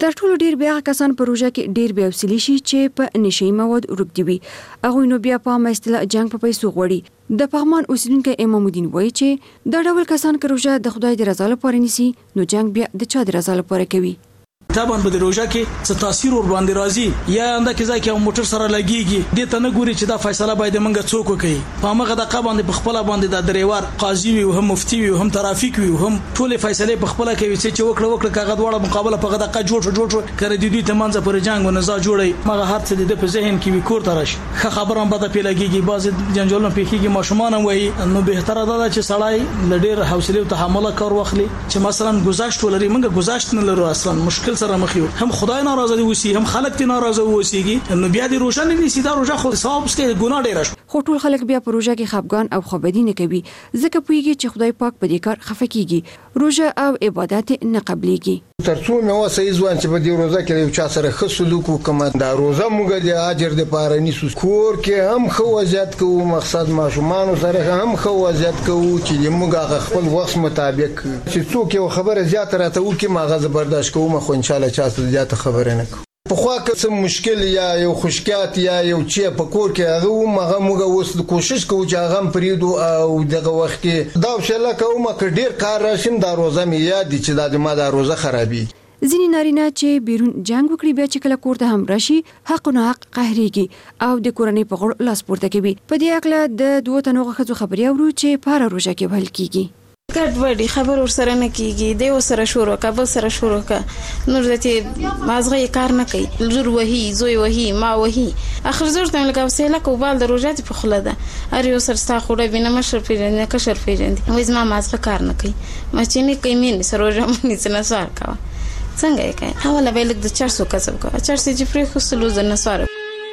تر ټولو ډیر بیا کسان په روژه کې ډیر بیا وسیلی شي چې په نشي مواد ورګ دی هغه نو بیا په مستله جنگ په پیسو غوړي د پغمان اوسیدونکو امام الدین وایي چې د ډول کسان که روژه د خدای د رضا لپاره نیسي نو جنگ بیا د چا د رضا لپاره کوي طبعا به د روژه کې څه تاثیر ور باندې راځي یا انده کې ځکه یو موټر سره لګيږي د ته نه ګوري چې دا فیصله باید منګه څوک کوي په هغه د قباندې په خپل باندې د دریوار قاضي وي او هم مفتي وي او هم ترافیک وي او هم ټول فیصله په خپل کوي چې وکړه وکړه کاغذ وړه مقابله په غدا کا جوړ جوړ کړي د دوی تمانځ پر جنگ او نزا جوړي مغه هر څه د په ذهن کې وي کور ترش خبره هم بده پیلګيږي باز جنجالونه پیخيږي ماشومان وایي نو به تر دا چې سړی لډیر حوصله او تحمل کار واخلي چې مثلا گذشت ولري منګه گذشت نه لرو اصلا مشکل سره مخ یو هم خدای ناراضه دي وسی هم خلک دي ناراضه وسیږي نو بیا د روزانه نسی دا روزه خو ثواب ست ګناه ډیر شو خو ټول خلک بیا په روزه کې خفګان او خوابدي نه کوي ځکه پویږي چې خدای پاک په دې کار خفه کیږي روزه او عبادت نه قبليږي ترڅو مې واسه ځوان چې په دې روزه کې یو چا سره خصلوک وکم دا روزه موږ د اجر د پاره نیسو کور کې هم خو وضعیت کوو مقصد ماشومان سره هم خو وضعیت کوو چې موږ خپل وخت مطابق چې څوک یو خبره زیات راته وکي ما غزه برداشت کوم خو ان شاء الله چا زیات خبره نه کوم په خوا کې څه مشکل یا یو خوشکات یا یو چې په کور کې هغه مغه موږ اوس کوشش کوو چې هغه پریدو او دغه وخت کې دا وشله کوم ک ډیر کار راشم دا روزه مې یاد دي چې دا ما دا روزه خرابي ځینې نارینه چې بیرون جنگ وکړي بیا چې کله کور ته هم راشي حق نه حق قهريږي او د کورنۍ په غوړ لاس پورته کوي په دې اکله د دوه تنو خزو خبري اورو چې پاره روزه کې وهل کیږي ګډ وډي خبر ور سره نه کیږي دی سره شروع کا بل سره شروع کا نور دته مازغه کار نه کوي لور وਹੀ زوی وਹੀ ما وਹੀ اخر زور ته لکه وسیله کوبال د روزات په خله ده ار یو سر ستا خوړه بینه مشر پیژنې کشر پیژنې وې زما مازغه کار نه کوي ما چې نه کوي مين سره روزه مې څنګه سوار کا څنګه یې کوي حواله به لګ د چارسو کسب کا چارسو چې پرې خو سلو زنه سوار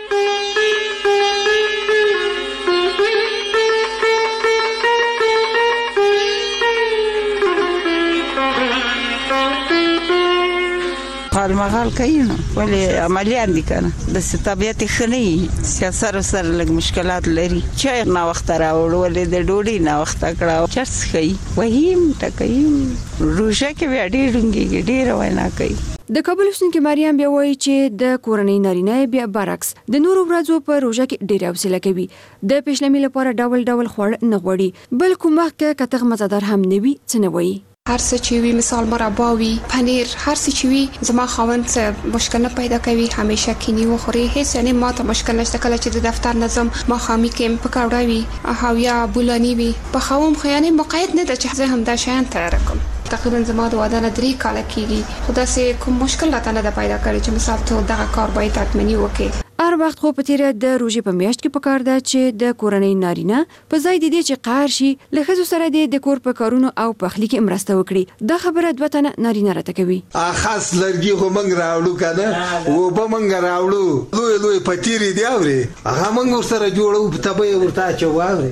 مغال کوي نو ولې عملیان دي کنه د طبيعت خني سیاست سره لږ مشکلات لري چې نه وخت راوړل ولې د ډوډۍ نه وخت کړه چرس کوي وهیم تکیم روزه کې بیا ډېر ډنګي ډېر وینا کوي د کابل اوسنکي مریم بیا وایي چې د کورنۍ نارینه بیا برعکس د نورو ورځو په روزه کې ډېر حوصله کوي د پېشلمي لپاره ډول ډول خوړ نه غوړي بل کومه کې کتغ مزدار هم نوي څه نه وایي هر څه چې وی مثال مربا وی پنیر هر څه چې وی زما خاوند څه مشکل نه پیدا کوي همیشه کینی و خوري هیڅ نه ماته مشکل نشته کله چې د دفتر نظم ما خامي کې پکاوډا وی او یا بولانی وی په خوم خیانه مقید نه د چې هم دا شان تیار کوم تقریبا زما د واده نه درې کال کېږي خدا سي کوم مشکل راته نه پیدا کړی چې مثال ته دغه کار باید اتمنی وکړي هر وخت خو په تیره د روزي په میاشت کې پکار ده چې د کورنۍ نارینه په ځای د دې چې قهر شي له ښځو سره د کور په کارونو او پخلي کې مرسته وکړي دا خبره دوه تنه نارینه راته کوي خاص لرګي خو موږ راوړو کنه و به موږ راوړو لوی لوی پتیری دی اوري هغه موږ سره جوړو په تبه ورته چواوري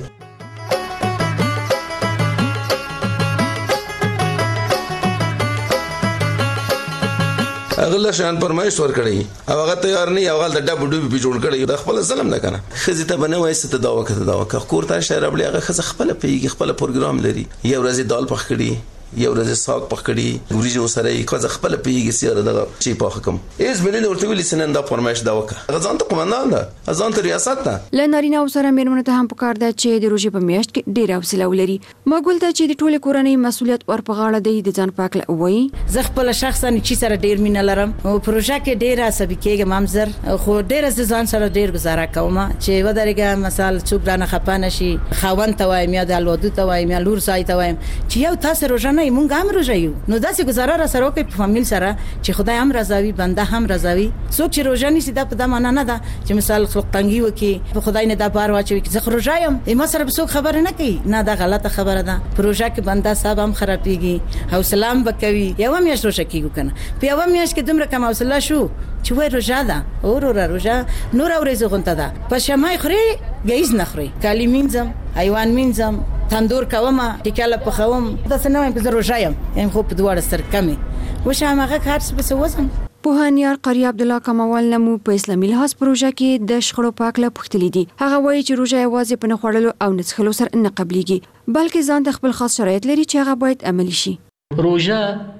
اغله شان پرمایش ور کړی او هغه تیار نه هغه د ډب ډوب په جوړ کړی د خپل ظلم نه کنه خزي ته بنوي ست دا وخت دا وخت کور ته شهر بلی هغه خزه خپل پیږي خپل پروګرام لري یو ورځ دال پخ کړی یو ورځ ساګ پخ کړی وريجو سره یې خزه خپل پیږي سیاره دغه چی پخ کوم ایز بلین ورته ویل سنن دا پرمایش دا وخت غزان ته قومندان ده ځان ته ریاست ته لنارینه سره میرمنو ته هم پکار ده چې د روزي په میاشت کې ډیر حوصله ولري مګول ته چې د ټوله کورنۍ مسولیت ور په غاړه دی د ځان پاکله وای زه خپل شخصا چې سره ډیر مینه لرم او پروژه کې ډیر عصبي کېږم مامزر خو ډیر ځان سره ډیر گزاره کوم چې ودرېګه مثال څوک رانه خپانه شي خاوند ته وایم یا د الودو ته وایم یا لور سای ته وایم چې یو تاسو روزه نه مونږ هم روزه یو نو داسې گزاره را سره کوي په فامیل سره چې خدای هم رضاوي بنده هم رضاوي څوک چې روزه نشي دا په دمانه نه ده چې مثال خلق تنګي وکي په خدای نه دا بار واچوي چې زه روزه یم ما سره به څوک خبر نه کوي نه دا غلطه خبره ده پروژه کې بنده صاحب هم خرابيږي حوصله هم وکوي یو هم یې روزه کیږي کنه په یو میاش کې دومره کم حوصله شو چې وای روزه ده او رو روزه نور اورې غونته ده په شمای خوري گیز نه خوري کالی مینځم حیوان مینځم تندور کومه ټیکاله په خوم دا څنګه په روزه یم یم خو په دوړ سر کمی وشه هغه کار څه به وزم پوهانیار قاری عبد الله کمال نمو په اسلامي لحاظ پروژه کې د شخړو پاکله پختلی دي هغه وایي چې روزه یوازې په نخړلو او نڅخلو سره نه قبليږي بلکې ځان د خپل خاص شرایط لري چې هغه باید عملي شي روزه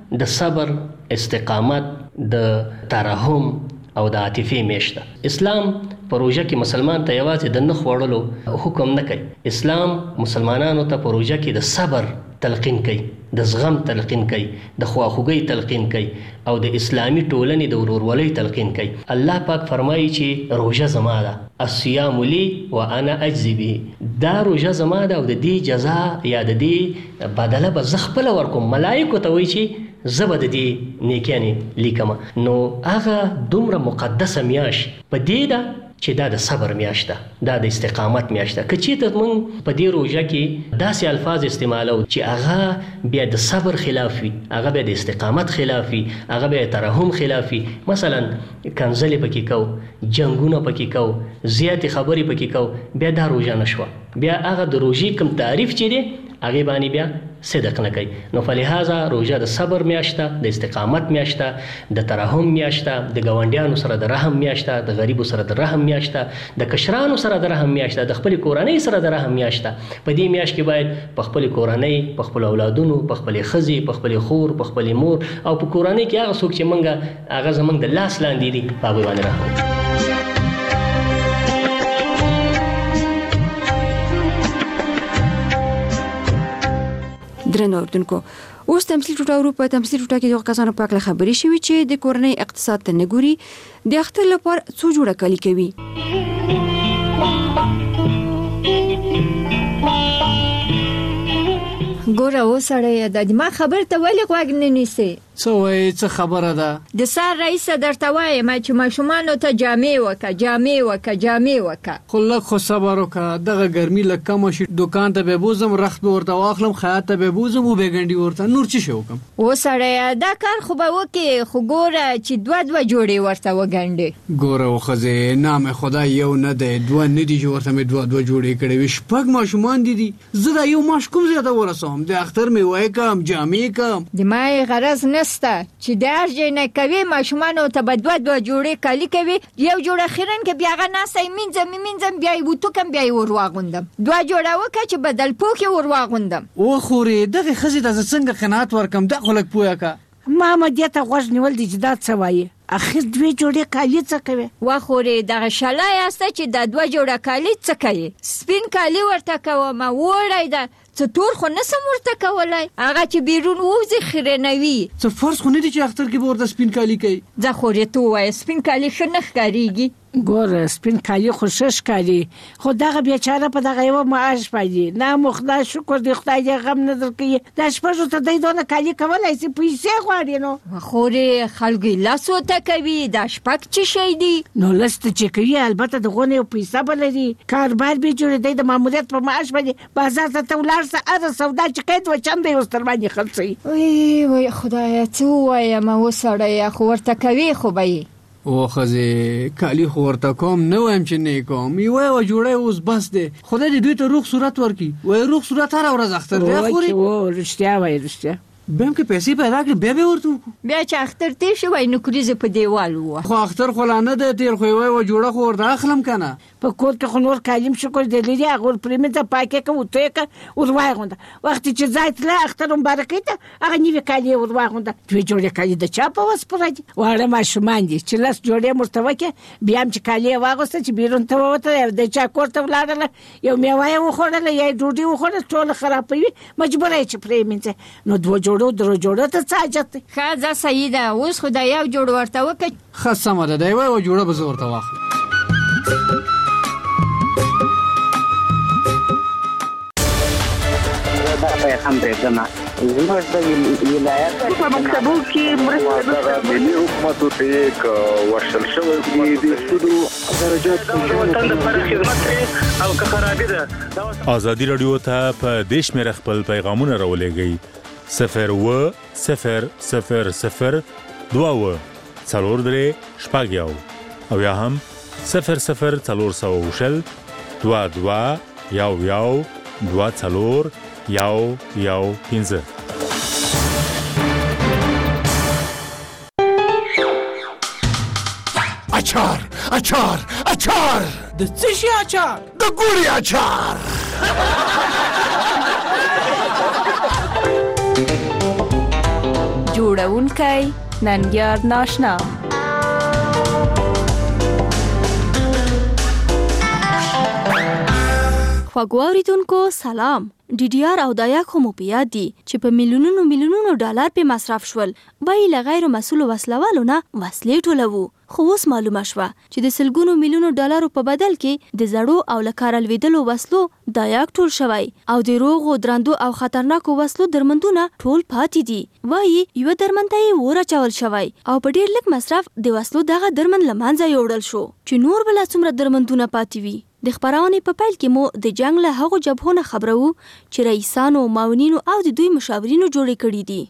د صبر، استقامت، د ترحم او د عاطفې میاشت ده. اسلام په روژه کې مسلمان ته یوازې د نه خوړلو حکم نه کوي. اسلام مسلمانانو ته په روژه کې د صبر تلقین کوي، د زغم تلقین کوي، د خواخوږۍ تلقین کوي او د اسلامي ټولنې د ورورولۍ تلقین کوي. الله پاک فرمایي چې روژه زما ده، الصيام لی وانا اجزي به. دا روژه زما ده او د دې جزا یا د دې بدله به زه خپله ورکوم. ملایکو ته وایي چې زه به د دې نیکیانې لیکم. نو هغه دومره مقدسه میاشت په دې ده چې دا د صبر میاشت ده، دا د استقامت میاشت ده. که چېرته موږ په دې روژه کې داسې الفاظ استعمالو چې هغه بیا د صبر خلاف وي، هغه بیا د استقامت خلاف وي، هغه بیا د ترحم خلاف وي، مثلا کنځلې پکې کو، جنګونه پکې کو، زیاتې خبرې پکې کو، بیا دا روژه نه شوه. بیا هغه د روژې کوم تعریف چې دی هغې باندې بیا صدق نه کوي. نو فلهذا روژه د صبر میاشت ده، د استقامت میاشت ده، د ترحم میاشت ده، د ګاونډیانو سره د رحم میاشت ده، د غریبو سره د رحم میاشت ده، د کشرانو سره د رحم میاشت ده، د خپلې کورنۍ سره د رحم میاشت ده. په دې میاشت کې باید په خپلې کورنۍ، په خپلو اولادونو، په خپلې ښځې، په خپلې خور، په خپلې مور او په کورنۍ کې هغه څوک چې موږ هغه زموږ د لاس لاندې دي په هغوی باندې رحم وکړو. درنو اوردونکو، اوس تمثیل ټوټه ورو په تمثیل ټوټه کې د کسانو په اړه خبرې شوې چې د کورنۍ اقتصاد ته نه ګوري، د اختر لپاره څو جوړه کالي کوي. ګوره وسړی د ما خبر ته ولې غوږ نه نیسې؟ څه وایي؟ څه خبره ده؟ د سار رئیسه درته وایم چې ماشومانو ته جامې وکړه، جامې وکړه، جامې وکړه. خو لږ خو صبر وکړه، دغه ګرمي لږ کمه شي، دوکان ته به بوزم، رخت به ورته واخلم، خیاط ته به بوزم، وبېګنډي ورته، نور څه شی وکړم؟ وسړی دا کار خو به وکړې، خو ګوره چې دوه دوه جوړې ورته وګنډې. ګوره وښځې، نام خدای یو نه دی، دوه نه دي چې ورته مې دوه دوه جوړې کړې وي. شپږ ماشومان دي دي، زه دا یو ماش کوم ځای ته ورسوم؟ د اختر میوې کم، جامې کم. د ما غرض نسته چې د هر ځای نه کوي، ماشومانو ته به دوه دوه جوړې کالي کوي، یو جوړه خیرن کې بیا هغه ناسته یې مینځم مینځم، بیا یې وتوکم، بیا یې ور واغوندم. دوه جوړه وکړه چې بدل پوښ یې ور واغوندم. وخورې دغې ښځې ته زه څنګه قناعت ورکړم؟ دا خو لږ پوهه کړه. ما مدې ته غوږ نیول دي چې دا څه وایي؟ اخر دوی جوړې کالي څه کوي؟ وخورې دغه شله یاسته چې دا دوه جوړه کالي څه کوي؟ سپین کالي ورته کوم، وړی ده څه تور خو نسم ورته کولای، هغه چې بیرون ووځي خیرنوي. څه فرض خو نه دي چې اختر کې به ورته سپین کالي کوي؟ ځه خورې ته ووایه سپین کالي ښه نه ښکارېږي. ګوره سپین کالي خو ښه ښکاري، خو دغه بیچاره په دغه یوه معاش باندې نه مو خدای شکر دی، خدای دې غم نه درکوي. دا شپږو ته دی دونه کالي کولی شي، پیسې غواړي. نو خورې خلکو یې لس ورته کوي، دا شپږ څه شی دي؟ نو لس ته چې کوي البته د غونې یو پیسه به لري، کاروبار به جوړي، دی د ماموریت په معاش باندې بازار ته ته ولاړ شه، هره سودا چې کوي دوه چنده یې ورته باندې خرڅوي. وی وی خدایه څه ووایم وسړیه، خو ورته کوي خو به یې. وښځې کالي خو ورته کوم، نه وایم چې نه یې کوم، یوه یوه جوړه اوس بس دی. خدای دې دوی ته روغ صورت ورکړي، وایي روغ صورت هره ورځ اختر دی. خورې او رښتیا وایي، رښتیا. بیا هم که پیسې پیدا کړې بیا به ورته وکړو. بیا چې اختر تېر شي وایي نوکریزې په دیوال ووه. خو اختر خو لا نه دی تېر، خو یوه یوه جوړه خو ورته اخلم که نه. په کور کې خو نور کالیم شکر دی لري، هغه ور پرېمینځه، پاکې کړه، ورته یې کړه، ور واغونده. وخت چې ځای تله اختر مبارکۍ ته، هغه نوي کالي یې ور واغونده. دوې جوړې کالي د چا په وس پوره دي؟ واړه ماشومان دي چې لس جوړې یې ورته وکړې، بیا هم چې کالي یې واغوسته چې بیرون ته ووتله، د چا کور ته ولاړله، یو میوه یې وخوړله یا یې ډوډۍ وخوړله، ټوله خرابوي، مجبوره یې چې پرېمینځه. نو دوه جوړو درو جوړو ته څه حاجت دی؟ ښه ځه صحیح ده، اوس خو دا یو جوړ ورته وکړه. ښه سمه ده، دا یوه یوه جوړه به زه ورته واخلم. پیغام پرېږدم زموږ د ولایت په مکتبو کې مرسته ملي حکومتو ته یې ورشل شوی دي د سودو درجات د وطن لپاره خدمت کوي او که خرابي ده. ازادي راډیو ته په دې شمېره خپل پیغامونه راولېږئ صفر اووه صفر صفر صفر دوه اووه څلور درې شپږ یو او یا هم صفر صفر څلور سوه او شل دوه دوه یو یو دوه څلور یو یو پنځه. اچار اچار اچار د څه شي اچار؟ د ګوړې اچار. جوړ جوړونکی ننګیار ناشنا. خواږه اوریدونکو سلام. ډي ډي آر او دایاک خو مو په یاد دي چې په میلیونونو میلیونونو ډالر په مصرف شول. وایي له غیر مسؤلو وسلوالو نه وسلې ټولوو. خو اوس معلومه شوه چې د سلګونو میلیونو ډالرو په بدل کې د زړو او له کاره لوېدلو وسلو دایاک ټول شوی او د روغو درندو او خطرناکو وسلو درمندونه ټول پاتې دي. وایي یوه درمند ته یې اور اچول شوی او په ډېر لږ مصرف د وسلو دغه درمند له منځه یوړل شو چې نور به لا څومره درمندونه پاتې وي. د خبرونې په پیل کې مو د جنگ له هغو جبهو نه خبرو چې رئیسانو، معاونینو او د دوی مشاورینو جوړې کړي دي.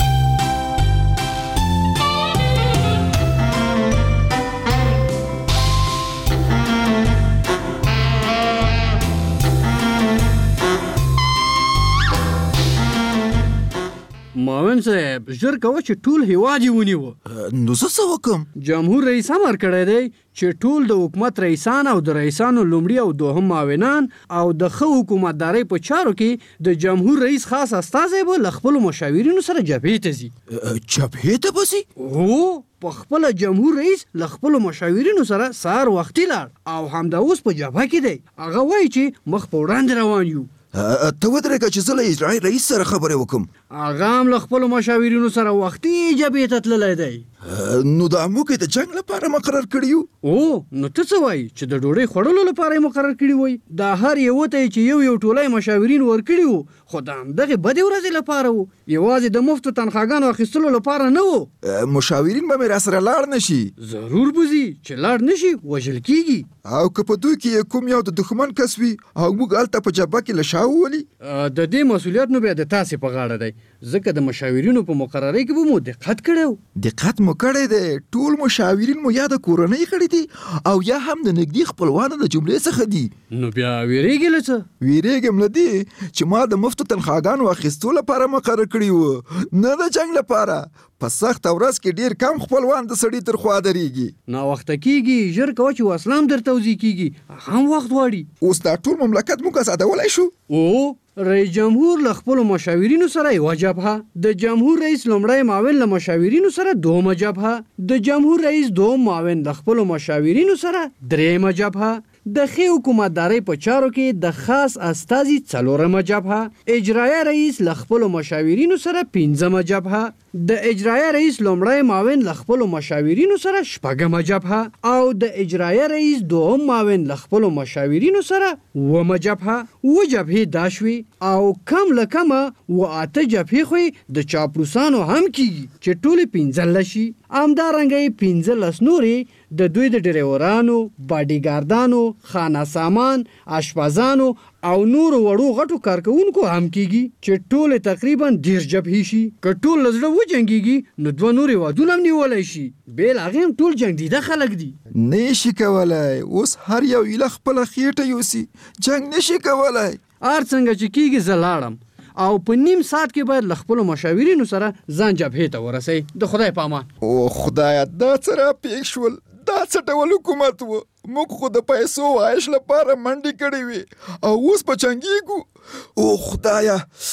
معاون صاحب ژر کوه چې ټول هیواد یې ونیوه. نو زه څه وکم؟ جمهور رئیس امر کړی دی چې ټول د حکومت رئیسان او د رئیسانو لومړي او دوهم معاونان او د ښه حکومتدارۍ په چارو کې د جمهور رئیس خاص استازی به له خپلو مشاورینو سره جبهې ته ځي. جبهې ته به ځي؟ هو په خپله جمهور رئیس له خپلو مشاورینو سره سهار وختي لاړ او همدا اوس په جبهه کې دی. هغه وایي چې مخ په وړاندې روان یو. ته ودرېږه چې زه له اجرایي رئیس سره خبرې وکړم. هغه هم له خپلو مشاورینو سره وختي جبهې ته تللی دی. نو دا موږ د جنګ لپاره مقرر کړي یو؟ او نو ته څه وایي چې د ډوډۍ خوړلو لپاره یې مقرر کړي وای؟ دا هر یوه ته چې یو یو ټولی مشاورین ورکړي وو، خو د همدغې بدې ورځې لپاره وو، یوازې د مفتو تنخواګانو اخیستلو لپاره نه وو. مشاورین به مې را سره لاړ نه شي؟ ضرور به ځي، چې لاړ نه شي وژل کېږي. او که په دوی کې کوم یو د دښمن کس وي او موږ هلته په جبهه کې له شا وولي؟ د دې مسؤلیت نو بیا د تاسې په غاړه دی، ځکه د مشاورینو په مقررۍ کې به مو دقت کړی و. دقت مو کړی دی. ټول مشاورین مو یا د کورنۍ غړي دي او یا هم د نږدې خپلوانو د جملې څخه دي. نو بیا ویرېږې له څه؟ ویرېږم له دې چې ما د مفتو تنخواګانو اخیستو لپاره مقرر کړي وو، نه د جنګ لپاره. په سخته ورځ کې ډېر کم خپلوان د سړي تر خوا درېږي. ناوخته کېږي، ژر کوه چې وسله هم در توضیح کېږي، هم وخت غواړي. اوس دا ټول مملکت موږ ازادولی شو؟ او رئیس جمهور له خپلو مشاورینو سره یوه جبهه، د جمهور رئیس لومړی معاون له مشاورینو سره دومه جبهه، د جمهور رئیس دوم معاون له خپلو مشاورینو سره دریمه جبهه، د ښې حکومتدارۍ په چارو کې د خاص استازي څلورمه جبهه، اجرایه رئیس له خپلو مشاورینو سره پنځمه جبهه، د اجرایه رئیس لومړی معاون له خپلو مشاورینو سره شپږمه جبهه او د اجرایه رئیس دوم معاون له خپلو مشاورینو سره اوومه جبهه. اووه جبهې دا شوې او کم له کمه اووه اته جبهې خو د چاپلوسانو هم کېږي چې ټولې پنځلس شي. همدارنګه یې پنځلس نورې د دوی د ډریورانو، باډیګاردانو، خانه سامان، اشپزانو او نورو وړو غټو کارکوونکو هم کېږي چې ټولې تقریبا دېرش جبهې شي. که ټول له زړه وجنګېږي نو دوه نورې وادونه هم نیولی شي، بې له هغې هم ټول جنګدیده خلک دي. نه شي کولی. اوس هر یو ایله خپله خېټه یوسي، جنګ نه شي کولی. هر څنګه چې کېږي زه لاړم او په نیم ساعت کې باید له خپلو مشاورینو سره ځان جبهې ته ورسئ. د خدای په امان. او خدایه دا څه راپېښ شول؟ دا څه ډول حکومت و؟ موږ خو د پیسو عایش لپاره منډې کړې وې او اوس به جنګېږو. او خدایه.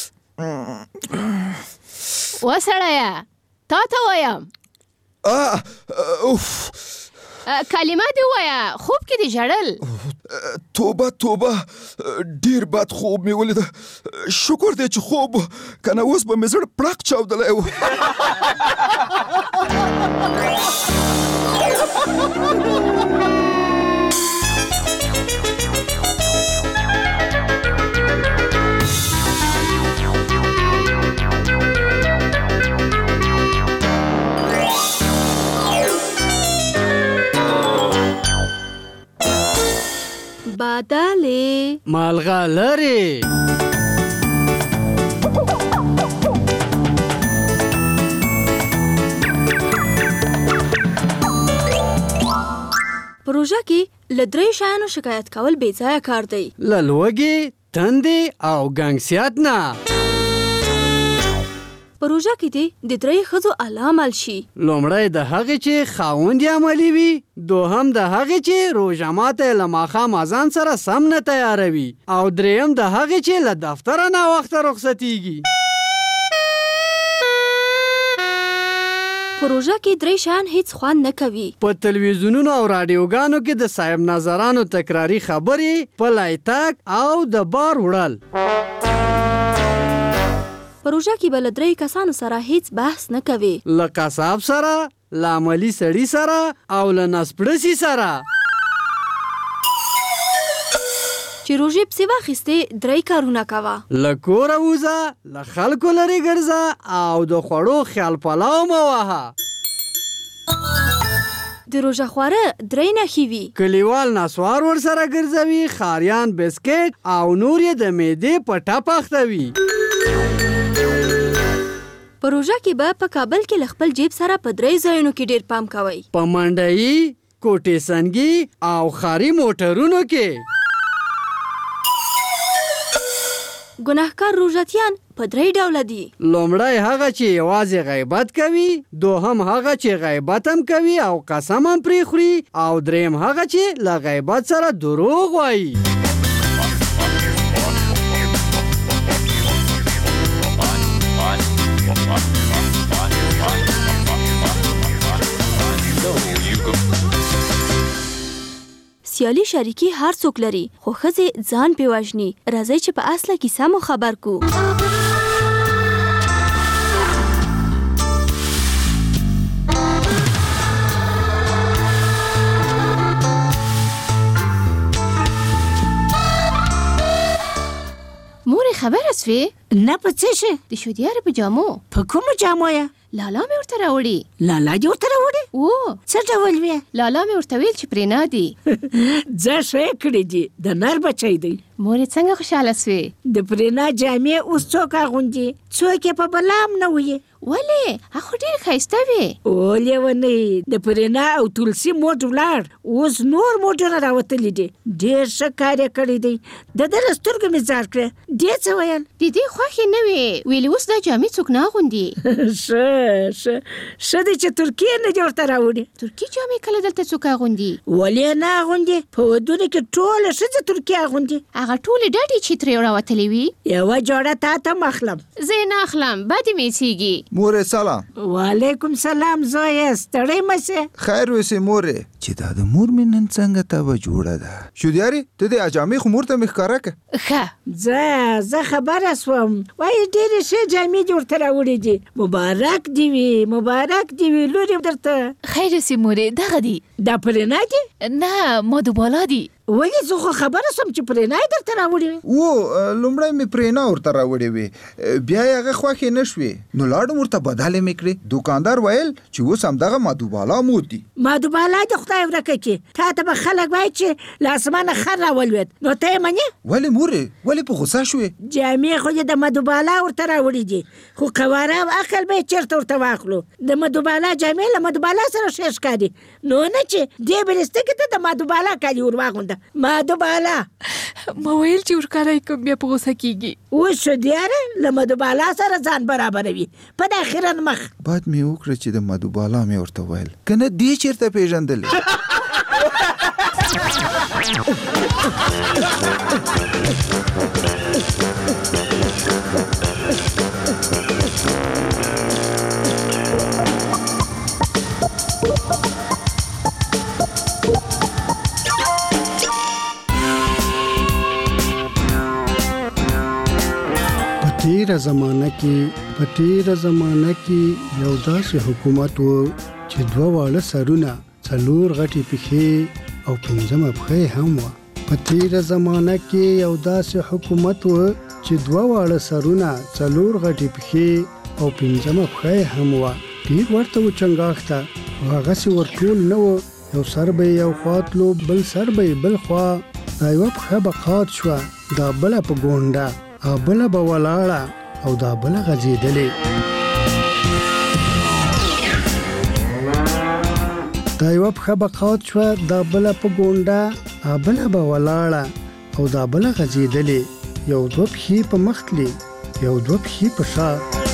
وسړیه تا ته وایم اوف کلمه دې ووایه، خوب کې دې ژړل؟ توبه توبه، ډېر بد خوب مې ولیده. شکر دی چې خوب، که نه اوس به مې زړه پړق چاودلی و. بادلې مالغلرې پروژه کې له دریو شیانو شکایت کول بې ځایه کار دی. له لوږې، تندې او ګنګسیات نه. پروژه کې دې د درې ښځو الله عمل شي. لومړی د هغې چې خاوند یې عملي وي، دوهم د هغې چې روژه ماته له ماښام اذان سره سم نه تیاروي، او دریم د هغې چې له دفتره ناوخته رخصتیږي. پروژه کې درې شیان هیڅ خوند نه کوي. په تلویزیونونو او رادیوګانو کې د صاحب نظرانو تکراری خبرې، پلی تګ او د بار وړل. پروژه کې به له درې کسانو سره هیڅ بحث نه کوي. له قصاب سره، له عملي سړي سره او له نسپړسي سره. چې روژې پسې واخیستې درې کارونه کوه. له کوره ووځه، له خلکو لرې ګرځه او د خوړو خیال پلاو مه وهه. د روژه خواره درې نښې وي. کلیوال نسوار ورسره ګرځوي، خاریان بسکټ او نور یې د معدې په ټپ اختوي. په روژه کې به په کابل کې له خپل جیب سره په درې ځایونو کې ډېر پام کوئ. په منډیي، کوټې سنګي او خاري موټرونو کې. ګناهکار روژتیان په درې ډوله دي. لومړی هغه چې یوازې غیبت کوي، دوهم هغه چې غیبت هم کوي او قسم هم پرې خوري، او دریم هغه چې له غیبت سره دروغ وایي. سیالي شریکي هر څوک لري، خو ښځې ځان پې وژني. راځئ چې په اصله کیسه مو خبر کو. مورې خبره سوې؟ نه په څه شي؟ د شودیارې په جامو. په کومو جامو یې؟ لالا مې ورته راوړي. لالا دې ورته راوړي؟ او څه ډول وې؟ لالا مې ورته ویل چې پرې نه دي. ځه ښه کړې دي، د نر بچی دی. مورې څنګه خوشحاله سوې؟ د پرینا جامې اوس څوک اغوندي؟ څوک یې په بلا هم نه وي. ولې؟ هغه ډېرې ښایسته وې. او لیونۍ، د پرینا او تلسي موټ ولاړ، اوس نور موټونه راوتلي دي. ډېر ښه کار یې کړی دی. د ده له سترګو مې ځار کړه. دې څه ویل؟ د دې خوښې نه وې، ویلې اوس دا جامې څوک نه اغوندي. ښه ښه ښه دی چې ترکیې نه دې ورته راوړي. ترکي جامې کله دلته څوک اغوندي؟ ولې نه اغوندي؟ په ودونو کې ټوله ښځې ترکي اغوندي. هغه ټولې ډډې چې ترې راوتلې وي. یوه جوړه تا ته م اخلم. زه یې نه اخلم، بدې مې ایسېږي. مورې سلام. وعلیکم سلام زویه، ستړی مه سې. خیر وسې مورې. چې دا د مور مې نن څنګه تبه جوړه ده. شودیارې ته دې اجامې خو مور ته مې ښکاره که. ښه زه زه خبره سوم، وایي ډېرې ښې جامې دې ورته راوړې دي. مبارک دې وي، مبارک دې وي لورې درته. خیر سې مورې، دغه دي. دا پرینا دي؟ نه مادوبالا دي. ولې زه خو خبره سوم چې پرینا یې درته راوړې وي. و لومړی مې پرینا ورته راوړې وې، بیا یې هغه خوښې نه شوې، نو لاړم ورته بدلې مې کړې. دوکاندار ویل چې اوس همدغه مادوبالا مود دي. مادوبالا دې خدای ورکه کړي، تا ته به خلک وایي چې له اسمانه خر راولوېد، نو ته یې منې؟ ولې مورې، ولې په غوسه شوې؟ جامې خو دې د مادوبالا ورته راوړې دي، خو قواره او عقل به یې چېرته ورته واخلو؟ د مادوبالا جامې له مادوبالا سره ښې ښکاري، نو نه چې دې بلستکې ته د مادوبالا کالي ور واغونده. مادوبالا ما ویل چې ورکاره یې کوم بیا په غوسه کېږي. اوس شودیاره له مادوبالا سره ځان برابروي په د اخرن مخ. بد مې وکړه چې د مادوبالا مې ورته ویل، که نه دې چېرته پېژندلې. تیره زمانه کې په تیره زمانه کې یو داسې حکومت و چې دوه واړه سرونه، څلور غټې پښې او پنځمه پښه هم وه. په تیره زمانه کې یو داسې حکومت و چې دوه واړه سرونه، څلور غټې پښې او پنځمه پښه هم وه. ډېر ورته و چنګاښ ته، خو هغسې ورټول نه و. یو سر به یې یو خوا تلو، بل سر به یې بل خوا. دا یوه پښه به قات شوه، دا بله په ګونډه، او بله به ولاړه او دا بله غځېدلې. دا یوه پښه به قات شوه، دا بله په ګونډه، او بله به ولاړه او دا بله غځېدلې. یو دوه پښې په مخ تلې، یو دوه پښې په شا.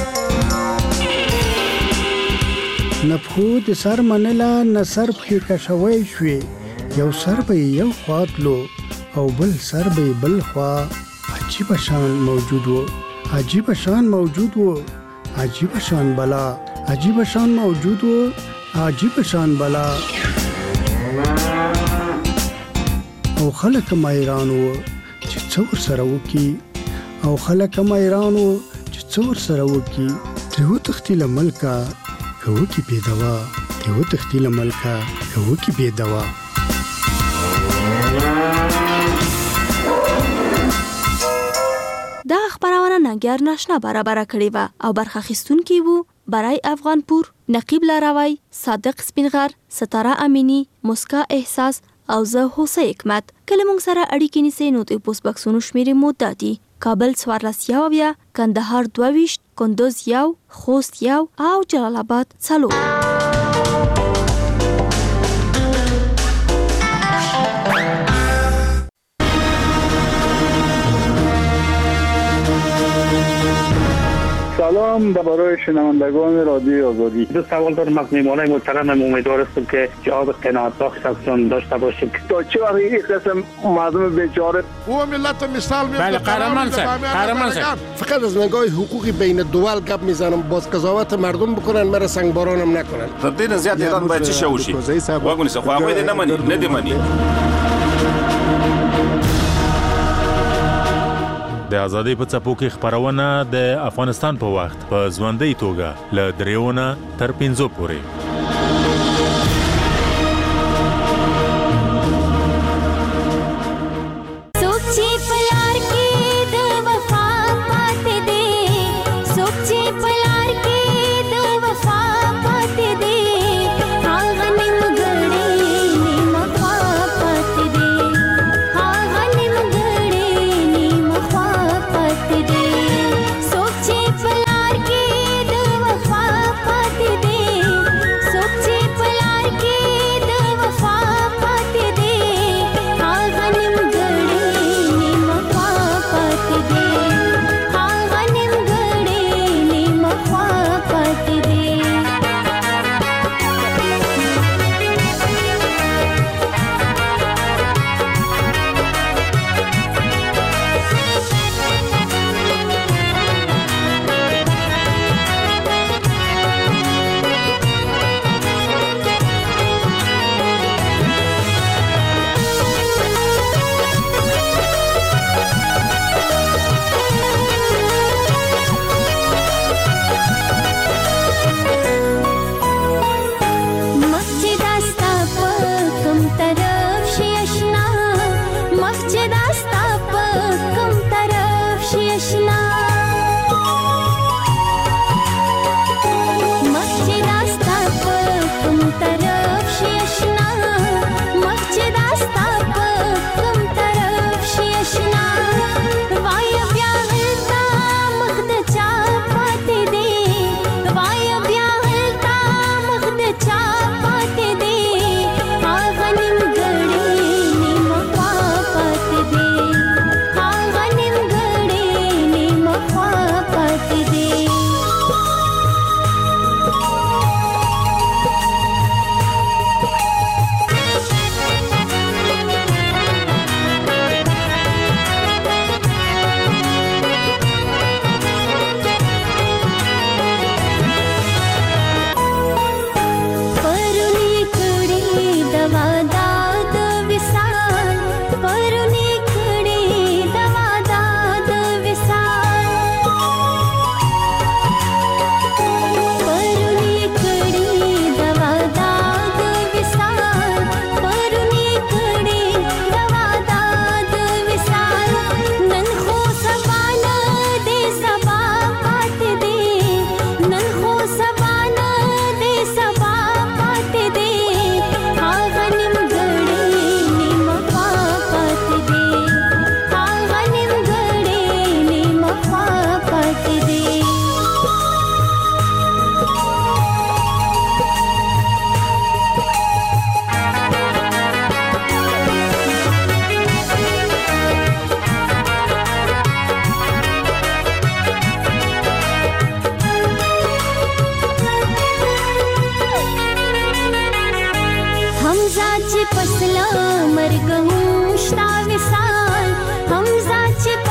نه پښو د سر منله، نه سر پښې کشوی شوې. یو سر به یې یو خوا تلو او بل سر به یې بل خوا. عجیب شان موجود و، عجیب شان موجود و، عجیب شان بلا. عجیب شان موجود و عجیب شان بلا او خلک مایران و چې څور سره وکي او خلک مایران و چې څور سره وکي تریو تختیل ملکا کوو کی پیدوا تریو تختیل ملکا کوو کی پیدوا. دا خبرونه نګار ناشنا برابر کړی و او برخه اخیستونکي وو برای افغانپور، نقیب لاروی، صادق سپینغر، ستاره امینی، مسکا احساس او زه هوسه حکمت. کله مونږ سره اړیکې نیسئ نو د پوسټ بکسونو شمیرې مو دادي: کابل څوارلس یو اویا، کندهار دوه ویشت، کندوز یو، خوست یو او جلال آباد څلور. سلام برای شنوندگان رادیو آزادی. دو سوال دارم از میهمانای محترم. امیدوارم که جواب قناعت بخش ازشون داشته باشیم. تا چه وقت این قسم مردم بیچاره او ملت مثال میاد. بله قهرمان صاحب، قهرمان صاحب. فقط از نگاه حقوقی بین دول گپ میزنم، باز قضاوت مردم بکنن، مرا سنگبارانم نکنن. تدین زیاد ایران باید چی شوشی؟ واگونی سه خو هغه دې نه مني، نه دې مني. د ازادۍ په څپو کې خبرونه د افغانستان په وخت په ژوندۍ توګه له دریونه تر پنځو پورې. چې پسلا مرګ هم شتا وصال هم ځا چې